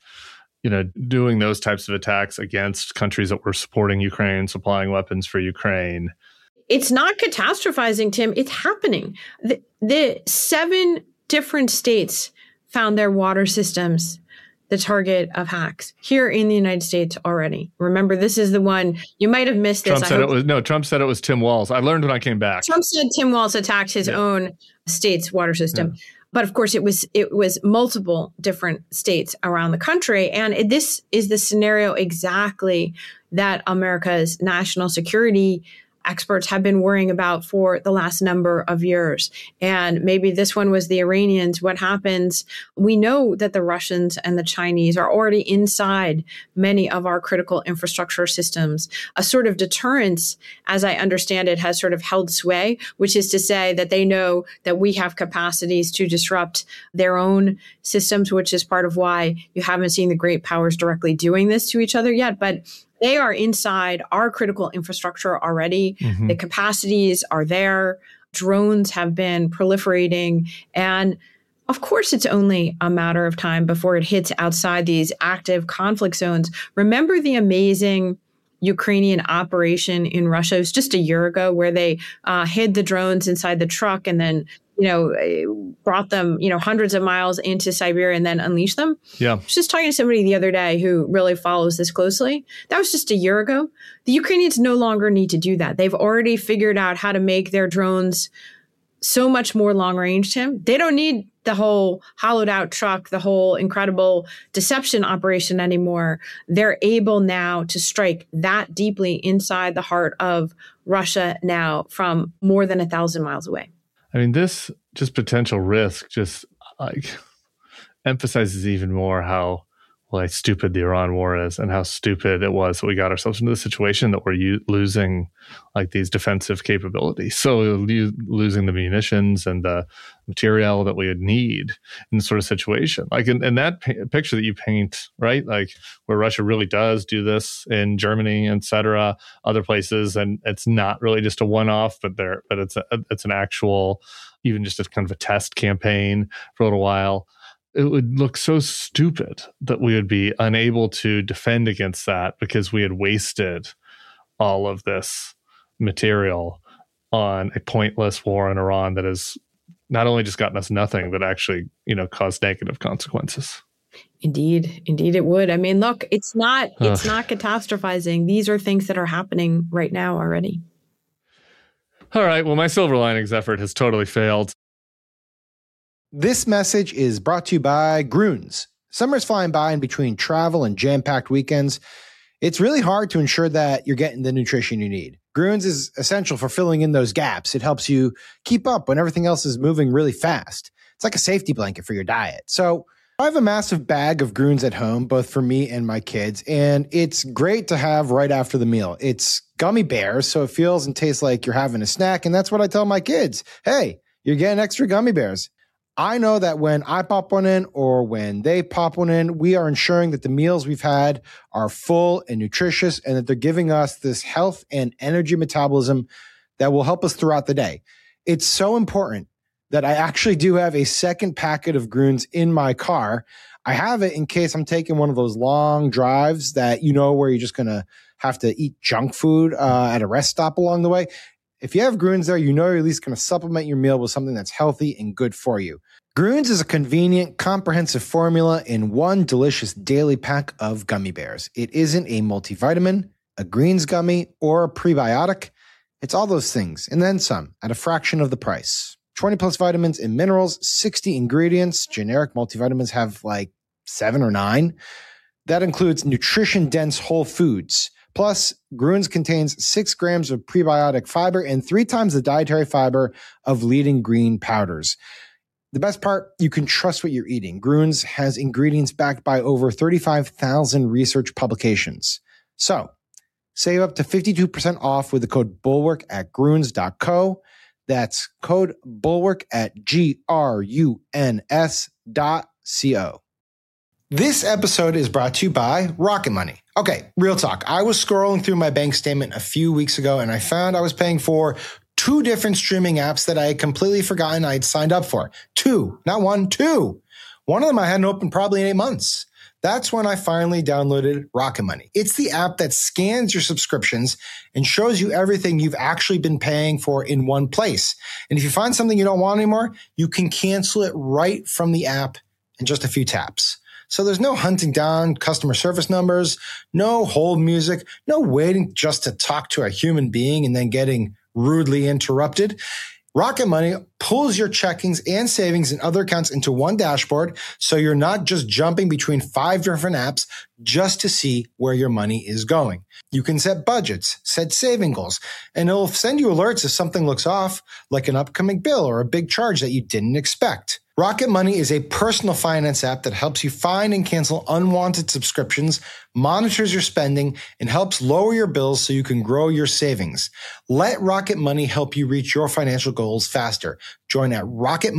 doing those types of attacks against countries that were supporting Ukraine, supplying weapons for Ukraine. It's not catastrophizing, Tim. It's happening. The 7 different states found their water systems the target of hacks here in the United States already. Remember, this is the one you might have missed. Trump said it was Tim Walz. I learned when I came back. Trump said Tim Walz attacked his own state's water system. Yeah. But of course, it was multiple different states around the country. And this is the scenario exactly that America's national security experts have been worrying about for the last number of years. And maybe this one was the Iranians. What happens? We know that the Russians and the Chinese are already inside many of our critical infrastructure systems. A sort of deterrence, as I understand it, has sort of held sway, which is to say that they know that we have capacities to disrupt their own systems, which is part of why you haven't seen the great powers directly doing this to each other yet. But they are inside our critical infrastructure already. Mm-hmm. The capacities are there. Drones have been proliferating. And of course, it's only a matter of time before it hits outside these active conflict zones. Remember the amazing Ukrainian operation in Russia? It was just a year ago where they hid the drones inside the truck and then brought them, hundreds of miles into Siberia and then unleashed them. Yeah. I was just talking to somebody the other day who really follows this closely. That was just a year ago. The Ukrainians no longer need to do that. They've already figured out how to make their drones so much more long range, Tim. They don't need the whole hollowed out truck, the whole incredible deception operation anymore. They're able now to strike that deeply inside the heart of Russia now from more than 1,000 miles away. I mean, this just potential risk just like emphasizes even more how stupid the Iran war is and how stupid it was that we got ourselves into the situation that we're losing like these defensive capabilities. So losing the munitions and the material that we would need in this sort of situation. Like in that picture that you paint, right? Like where Russia really does do this in Germany, et cetera, other places. And it's not really just a one-off, but it's an actual, even just a kind of a test campaign for a little while. It would look so stupid that we would be unable to defend against that because we had wasted all of this material on a pointless war in Iran that is not only just gotten us nothing, but actually, caused negative consequences. Indeed it would. I mean, look, it's not catastrophizing. These are things that are happening right now already. All right. Well, my silver linings effort has totally failed. This message is brought to you by Grüns. Summer's flying by, and between travel and jam-packed weekends, it's really hard to ensure that you're getting the nutrition you need. Grüns is essential for filling in those gaps. It helps you keep up when everything else is moving really fast. It's like a safety blanket for your diet. So I have a massive bag of Grüns at home, both for me and my kids, and it's great to have right after the meal. It's gummy bears, so it feels and tastes like you're having a snack, and that's what I tell my kids. Hey, you're getting extra gummy bears. I know that when I pop one in or when they pop one in, we are ensuring that the meals we've had are full and nutritious and that they're giving us this health and energy metabolism that will help us throughout the day. It's so important that I actually do have a second packet of Grüns in my car. I have it in case I'm taking one of those long drives that where you're just going to have to eat junk food at a rest stop along the way. If you have Grüns there, you're at least going to supplement your meal with something that's healthy and good for you. Grüns is a convenient, comprehensive formula in one delicious daily pack of gummy bears. It isn't a multivitamin, a greens gummy, or a prebiotic. It's all those things, and then some, at a fraction of the price. 20 plus vitamins and minerals, 60 ingredients. Generic multivitamins have like 7 or 9. That includes nutrition-dense whole foods. Plus, Grüns contains 6 grams of prebiotic fiber and 3 times the dietary fiber of leading green powders. The best part, you can trust what you're eating. Grüns has ingredients backed by over 35,000 research publications. So, save up to 52% off with the code BULWARK at Grüns.co. That's code BULWARK at GRUNS.co. This episode is brought to you by Rocket Money. Okay, real talk. I was scrolling through my bank statement a few weeks ago and I found I was paying for 2 different streaming apps that I had completely forgotten I had signed up for. 2, not 1, 2. One of them I hadn't opened probably in 8 months. That's when I finally downloaded Rocket Money. It's the app that scans your subscriptions and shows you everything you've actually been paying for in one place. And if you find something you don't want anymore, you can cancel it right from the app in just a few taps. So there's no hunting down customer service numbers, no hold music, no waiting just to talk to a human being and then getting rudely interrupted. Rocket Money pulls your checkings and savings and other accounts into one dashboard, so you're not just jumping between 5 different apps just to see where your money is going. You can set budgets, set saving goals, and it'll send you alerts if something looks off, like an upcoming bill or a big charge that you didn't expect. Rocket Money is a personal finance app that helps you find and cancel unwanted subscriptions, monitors your spending, and helps lower your bills so you can grow your savings. Let Rocket Money help you reach your financial goals faster. Join at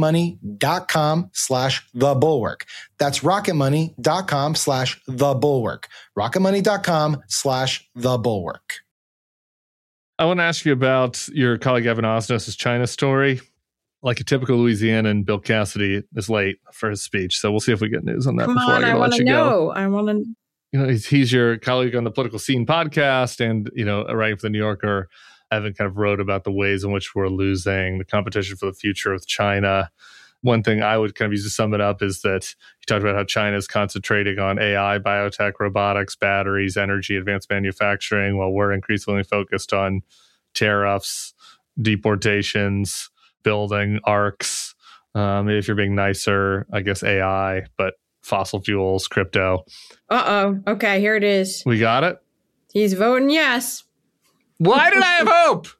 rocketmoney.com/thebulwark. That's rocketmoney.com/thebulwark. rocketmoney.com/thebulwark. I want to ask you about your colleague Evan Osnos' China story. Like a typical Louisianan, Bill Cassidy is late for his speech. So we'll see if we get news on that before I let you go. I want to know. He's your colleague on the Political Scene podcast and, writing for the New Yorker. Evan kind of wrote about the ways in which we're losing the competition for the future with China. One thing I would kind of use to sum it up is that you talked about how China is concentrating on AI, biotech, robotics, batteries, energy, advanced manufacturing, while we're increasingly focused on tariffs, deportations, building arcs. Maybe if you're being nicer, I guess AI, but fossil fuels, crypto. Okay, here it is. We got it? He's voting yes. Why did I have hope?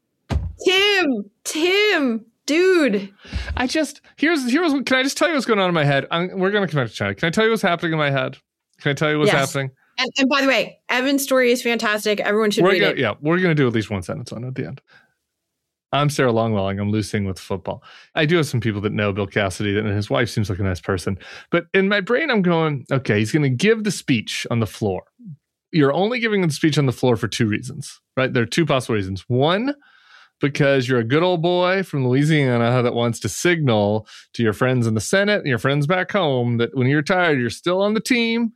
Tim, dude. Here's what, can I just tell you what's going on in my head? We're going to come back to China. Can I tell you what's happening in my head? Can I tell you what's happening? And by the way, Evan's story is fantastic. Everyone should read it. Yeah, we're going to do at least one sentence on it at the end. I'm Sarah Longwelling. I'm losing with football. I do have some people that know Bill Cassidy, and his wife seems like a nice person. But in my brain, I'm going, okay, he's going to give the speech on the floor. You're only giving the speech on the floor for 2 reasons, right? There are 2 possible reasons. One, because you're a good old boy from Louisiana that wants to signal to your friends in the Senate and your friends back home that when you're tired, you're still on the team.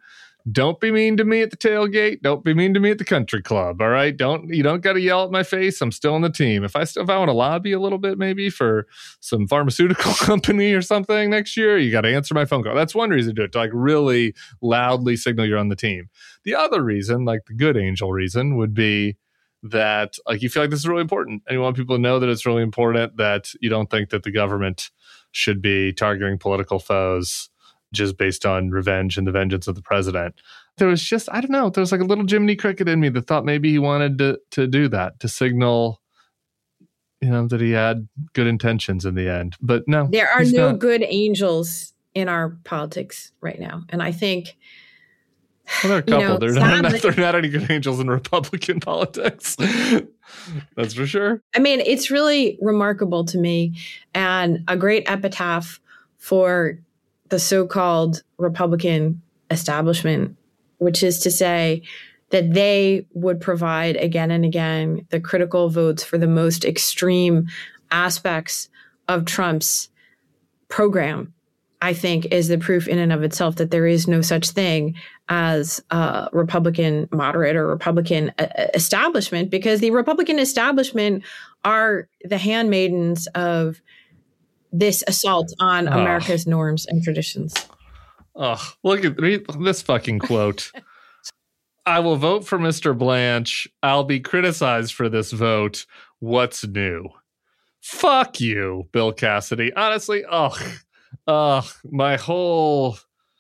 don't be mean to me at the tailgate. Don't be mean to me at the country club. All right. You don't got to yell at my face. I'm still on the team. If I want to lobby a little bit, maybe for some pharmaceutical company or something next year, you got to answer my phone call. That's one reason to do it, to like really loudly signal you're on the team. The other reason, like the good angel reason, would be that like you feel like this is really important and you want people to know that it's really important, that you don't think that the government should be targeting political foes just based on revenge and the vengeance of the president. There was just, I don't know, there was like a little Jiminy Cricket in me that thought maybe he wanted to do that, to signal, that he had good intentions in the end. But no. There are no good angels in our politics right now. And I think there are a couple. They're not any good angels in Republican politics. That's for sure. I mean, it's really remarkable to me, and a great epitaph for the so-called Republican establishment, which is to say that they would provide again and again the critical votes for the most extreme aspects of Trump's program, I think is the proof in and of itself that there is no such thing as a Republican moderate or Republican establishment, because the Republican establishment are the handmaidens of this assault on America's norms and traditions. Oh, look at this fucking quote. I will vote for Mr. Blanche. I'll be criticized for this vote. What's new? Fuck you, Bill Cassidy. Honestly, my whole...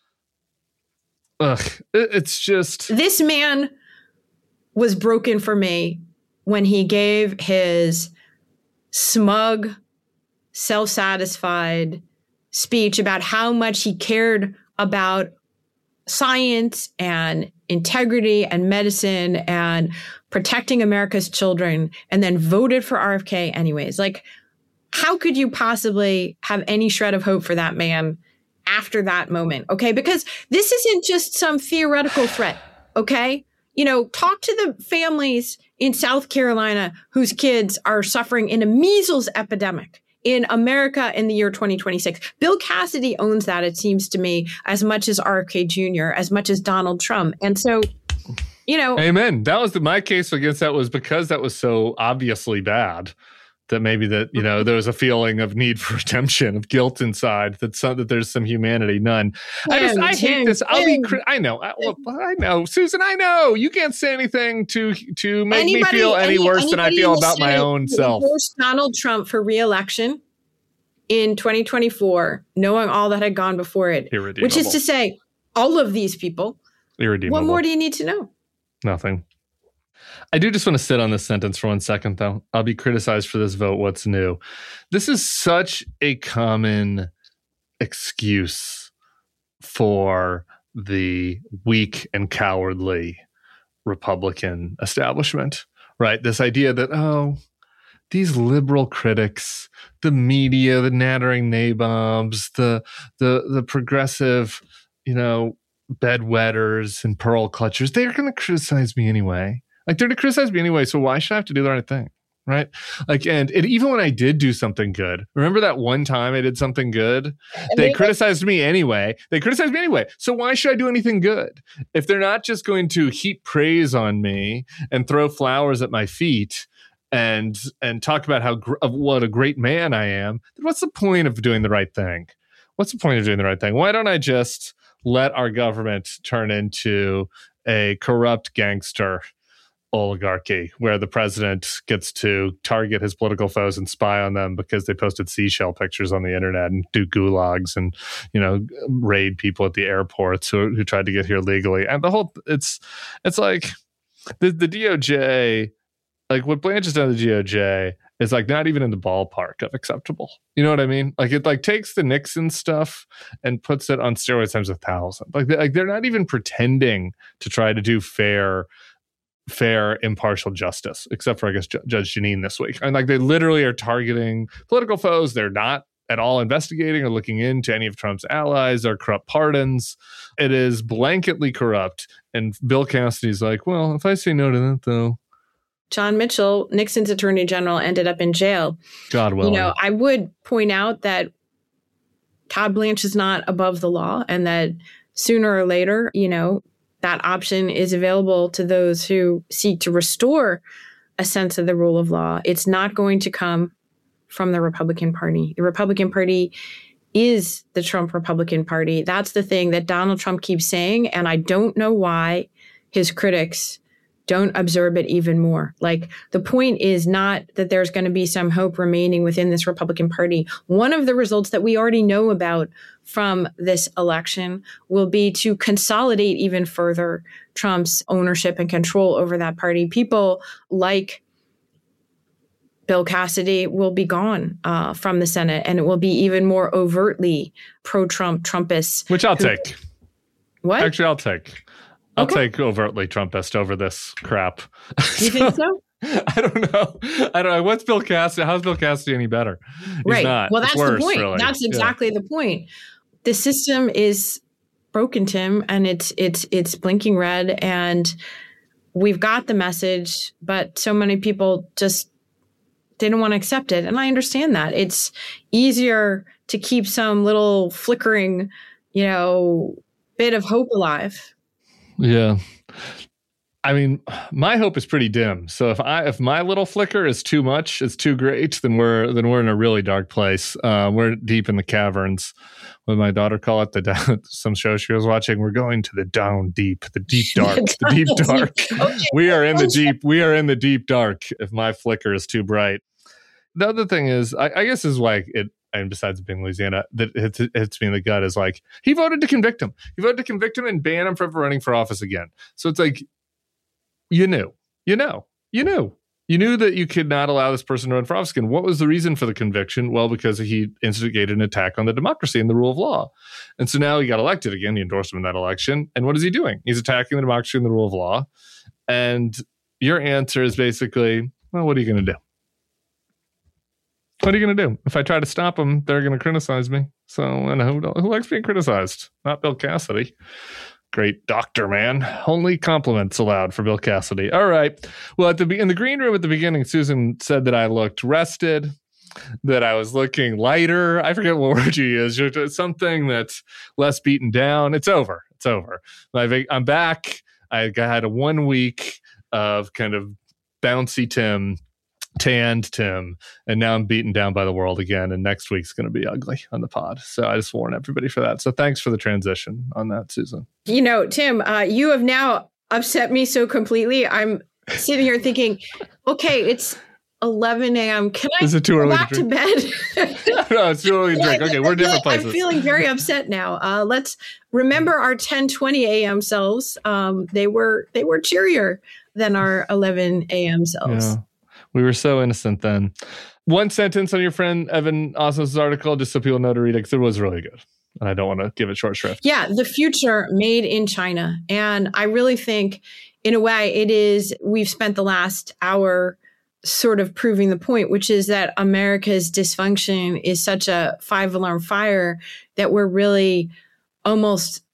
it's just... This man was broken for me when he gave his smug, self-satisfied speech about how much he cared about science and integrity and medicine and protecting America's children, and then voted for RFK anyways. Like, how could you possibly have any shred of hope for that man after that moment? Okay, because this isn't just some theoretical threat. Okay, talk to the families in South Carolina whose kids are suffering in a measles epidemic in America in the year 2026. Bill Cassidy owns that, it seems to me, as much as RFK Jr., as much as Donald Trump. And so, Amen. That was my case against that, was because that was so obviously bad that maybe that, there was a feeling of need for redemption, of guilt inside, that there's some humanity. None. I hate this. I know, Susan, I know you can't say anything to make me feel any worse than I feel about my own self. Forced Donald Trump for re-election in 2024, knowing all that had gone before it, which is to say all of these people. Irredeemable. What more do you need to know? Nothing. I do just want to sit on this sentence for 1 second, though. I'll be criticized for this vote. What's new? This is such a common excuse for the weak and cowardly Republican establishment, right? This idea that, these liberal critics, the media, the nattering nabobs, the progressive, bedwetters and pearl clutchers, they're going to criticize me anyway. Like, they're going to criticize me anyway, so why should I have to do the right thing? Right? Like, and even when I did do something good, remember that one time I did something good? They criticized me anyway. So why should I do anything good? If they're not just going to heap praise on me and throw flowers at my feet and talk about what a great man I am, then what's the point of doing the right thing? Why don't I just let our government turn into a corrupt gangster oligarchy where the president gets to target his political foes and spy on them because they posted seashell pictures on the internet and do gulags and, raid people at the airports who tried to get here legally. And the whole, it's like the DOJ, like what Blanche has done to the DOJ is like not even in the ballpark of acceptable. You know what I mean? Like it like takes the Nixon stuff and puts it on steroids times 1,000. Like they're not even pretending to try to do fair, impartial justice, except for, I guess, Judge Jeanine this week. And like they literally are targeting political foes. They're not at all investigating or looking into any of Trump's allies or corrupt pardons. It is blanketly corrupt. And Bill Cassidy's like, well, if I say no to that, though. John Mitchell, Nixon's attorney general, ended up in jail. God willing. I would point out that Todd Blanche is not above the law, and that sooner or later, that option is available to those who seek to restore a sense of the rule of law. It's not going to come from the Republican Party. The Republican Party is the Trump Republican Party. That's the thing that Donald Trump keeps saying, and I don't know why his critics don't absorb it even more. Like, the point is not that there's going to be some hope remaining within this Republican Party. One of the results that we already know about from this election will be to consolidate even further Trump's ownership and control over that party. People like Bill Cassidy will be gone from the Senate, and it will be even more overtly pro-Trump, Trumpists. Which I'll take. What? Actually, I'll take. I'll take overtly Trumpist over this crap. You think so? I don't know. What's Bill Cassidy? How's Bill Cassidy any better? He's right. not. Well, that's worse, the point. really. That's exactly the point. The system is broken, Tim, and it's blinking red, and we've got the message, but so many people just didn't want to accept it. And I understand that. It's easier to keep some little flickering, bit of hope alive. Yeah. I mean, my hope is pretty dim. So if my little flicker is too much, it's too great, then we're in a really dark place. We're deep in the caverns. What my daughter call it, some show she was watching, we're going to the down deep, the deep dark, the deep dark. Okay. We are in the deep dark if my flicker is too bright. The other thing is, I guess is like it, and besides being Louisiana, that hits me in the gut is like, he voted to convict him. He voted to convict him and ban him from running for office again. So it's like, you knew that you could not allow this person to run for office again. What was the reason for the conviction? Well, because he instigated an attack on the democracy and the rule of law. And so now he got elected again. He endorsed him in that election. And what is he doing? He's attacking the democracy and the rule of law. And your answer is basically, well, what are you going to do? What are you going to do? If I try to stop them, they're going to criticize me. So, and who likes being criticized? Not Bill Cassidy. Great doctor, man. Only compliments allowed for Bill Cassidy. All right. Well, in the green room at the beginning, Susan said that I looked rested, that I was looking lighter. I forget what word you used. Something that's less beaten down. It's over. I'm back. I had a 1 week of kind of bouncy Tim, tanned Tim, and now I'm beaten down by the world again, and next week's going to be ugly on the pod. So I just warn everybody for that. So thanks for the transition on that, Susan. Tim, you have now upset me so completely. I'm sitting here thinking, okay, it's 11 a.m. Can I go back to bed? No, it's too early to drink. Okay, we're different places. I'm feeling very upset now. Let's remember our 10:20 a.m. selves. They were cheerier than our 11 a.m. selves. Yeah. We were so innocent then. One sentence on your friend Evan Osnos' article, just so people know to read it, because it was really good. And I don't want to give it short shrift. Yeah, the future made in China. And I really think, in a way, it is, we've spent the last hour sort of proving the point, which is that America's dysfunction is such a 5-alarm fire that we're really almost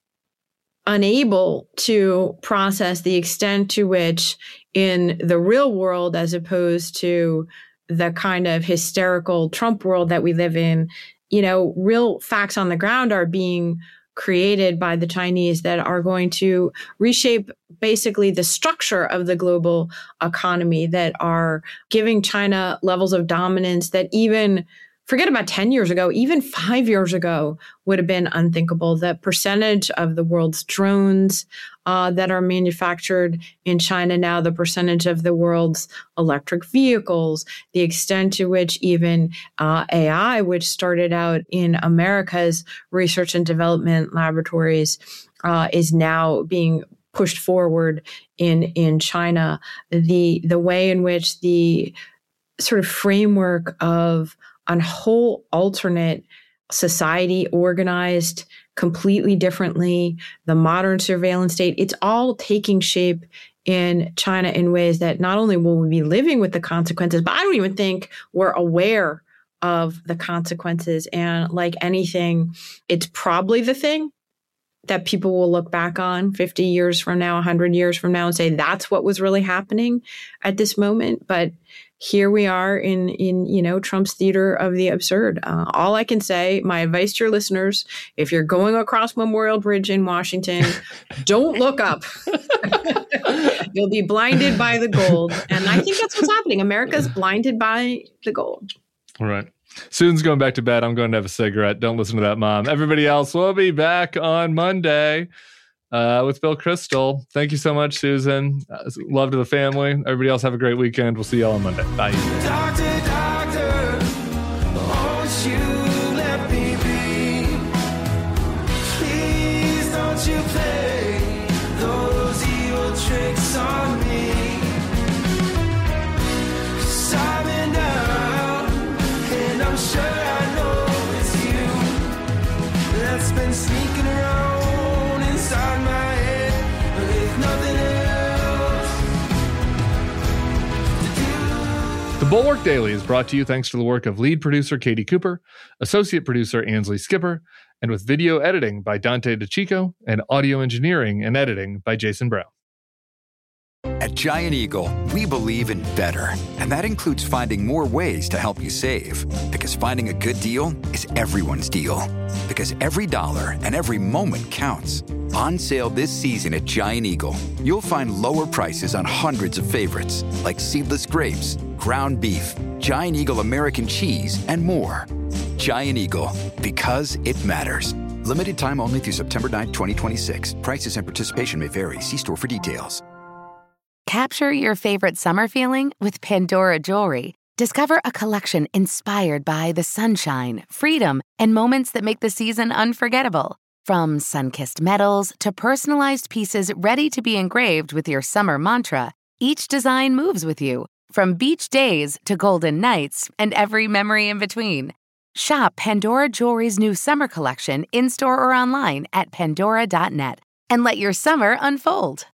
unable to process the extent to which in the real world, as opposed to the kind of hysterical Trump world that we live in, real facts on the ground are being created by the Chinese that are going to reshape basically the structure of the global economy, that are giving China levels of dominance that even, forget about 10 years ago, even 5 years ago would have been unthinkable. The percentage of the world's drones that are manufactured in China now, the percentage of the world's electric vehicles, the extent to which even AI, which started out in America's research and development laboratories, is now being pushed forward in China. The way in which the sort of framework of a whole alternate society organized completely differently, the modern surveillance state, it's all taking shape in China in ways that not only will we be living with the consequences, but I don't even think we're aware of the consequences. And like anything, it's probably the thing that people will look back on 50 years from now, 100 years from now, and say, that's what was really happening at this moment. But here we are in Trump's theater of the absurd. All I can say, my advice to your listeners, if you're going across Memorial Bridge in Washington, don't look up. You'll be blinded by the gold. And I think that's what's happening. America's blinded by the gold. All right. Susan's going back to bed. I'm going to have a cigarette. Don't listen to that, Mom. Everybody else will be back on Monday with Bill Kristol. Thank you so much, Susan. Love to the family. Everybody else have a great weekend. We'll see you all on Monday. Bye. Doctor, won't you let me be? Please don't you play those evil tricks on me. 'Cause I've been down, and I'm sure I know it's you that's been sneaking around inside my head, with nothing else to do. The Bulwark Daily is brought to you thanks to the work of lead producer Katie Cooper, associate producer Ansley Skipper, and with video editing by Dante DeChico and audio engineering and editing by Jason Brown. At Giant Eagle, we believe in better, and that includes finding more ways to help you save. Because finding a good deal is everyone's deal. Because every dollar and every moment counts. On sale this season at Giant Eagle, you'll find lower prices on hundreds of favorites, like seedless grapes, ground beef, Giant Eagle American cheese, and more. Giant Eagle, because it matters. Limited time only through September 9th, 2026. Prices and participation may vary. See store for details. Capture your favorite summer feeling with Pandora Jewelry. Discover a collection inspired by the sunshine, freedom, and moments that make the season unforgettable. From sun-kissed metals to personalized pieces ready to be engraved with your summer mantra, each design moves with you. From beach days to golden nights and every memory in between. Shop Pandora Jewelry's new summer collection in-store or online at pandora.net and let your summer unfold.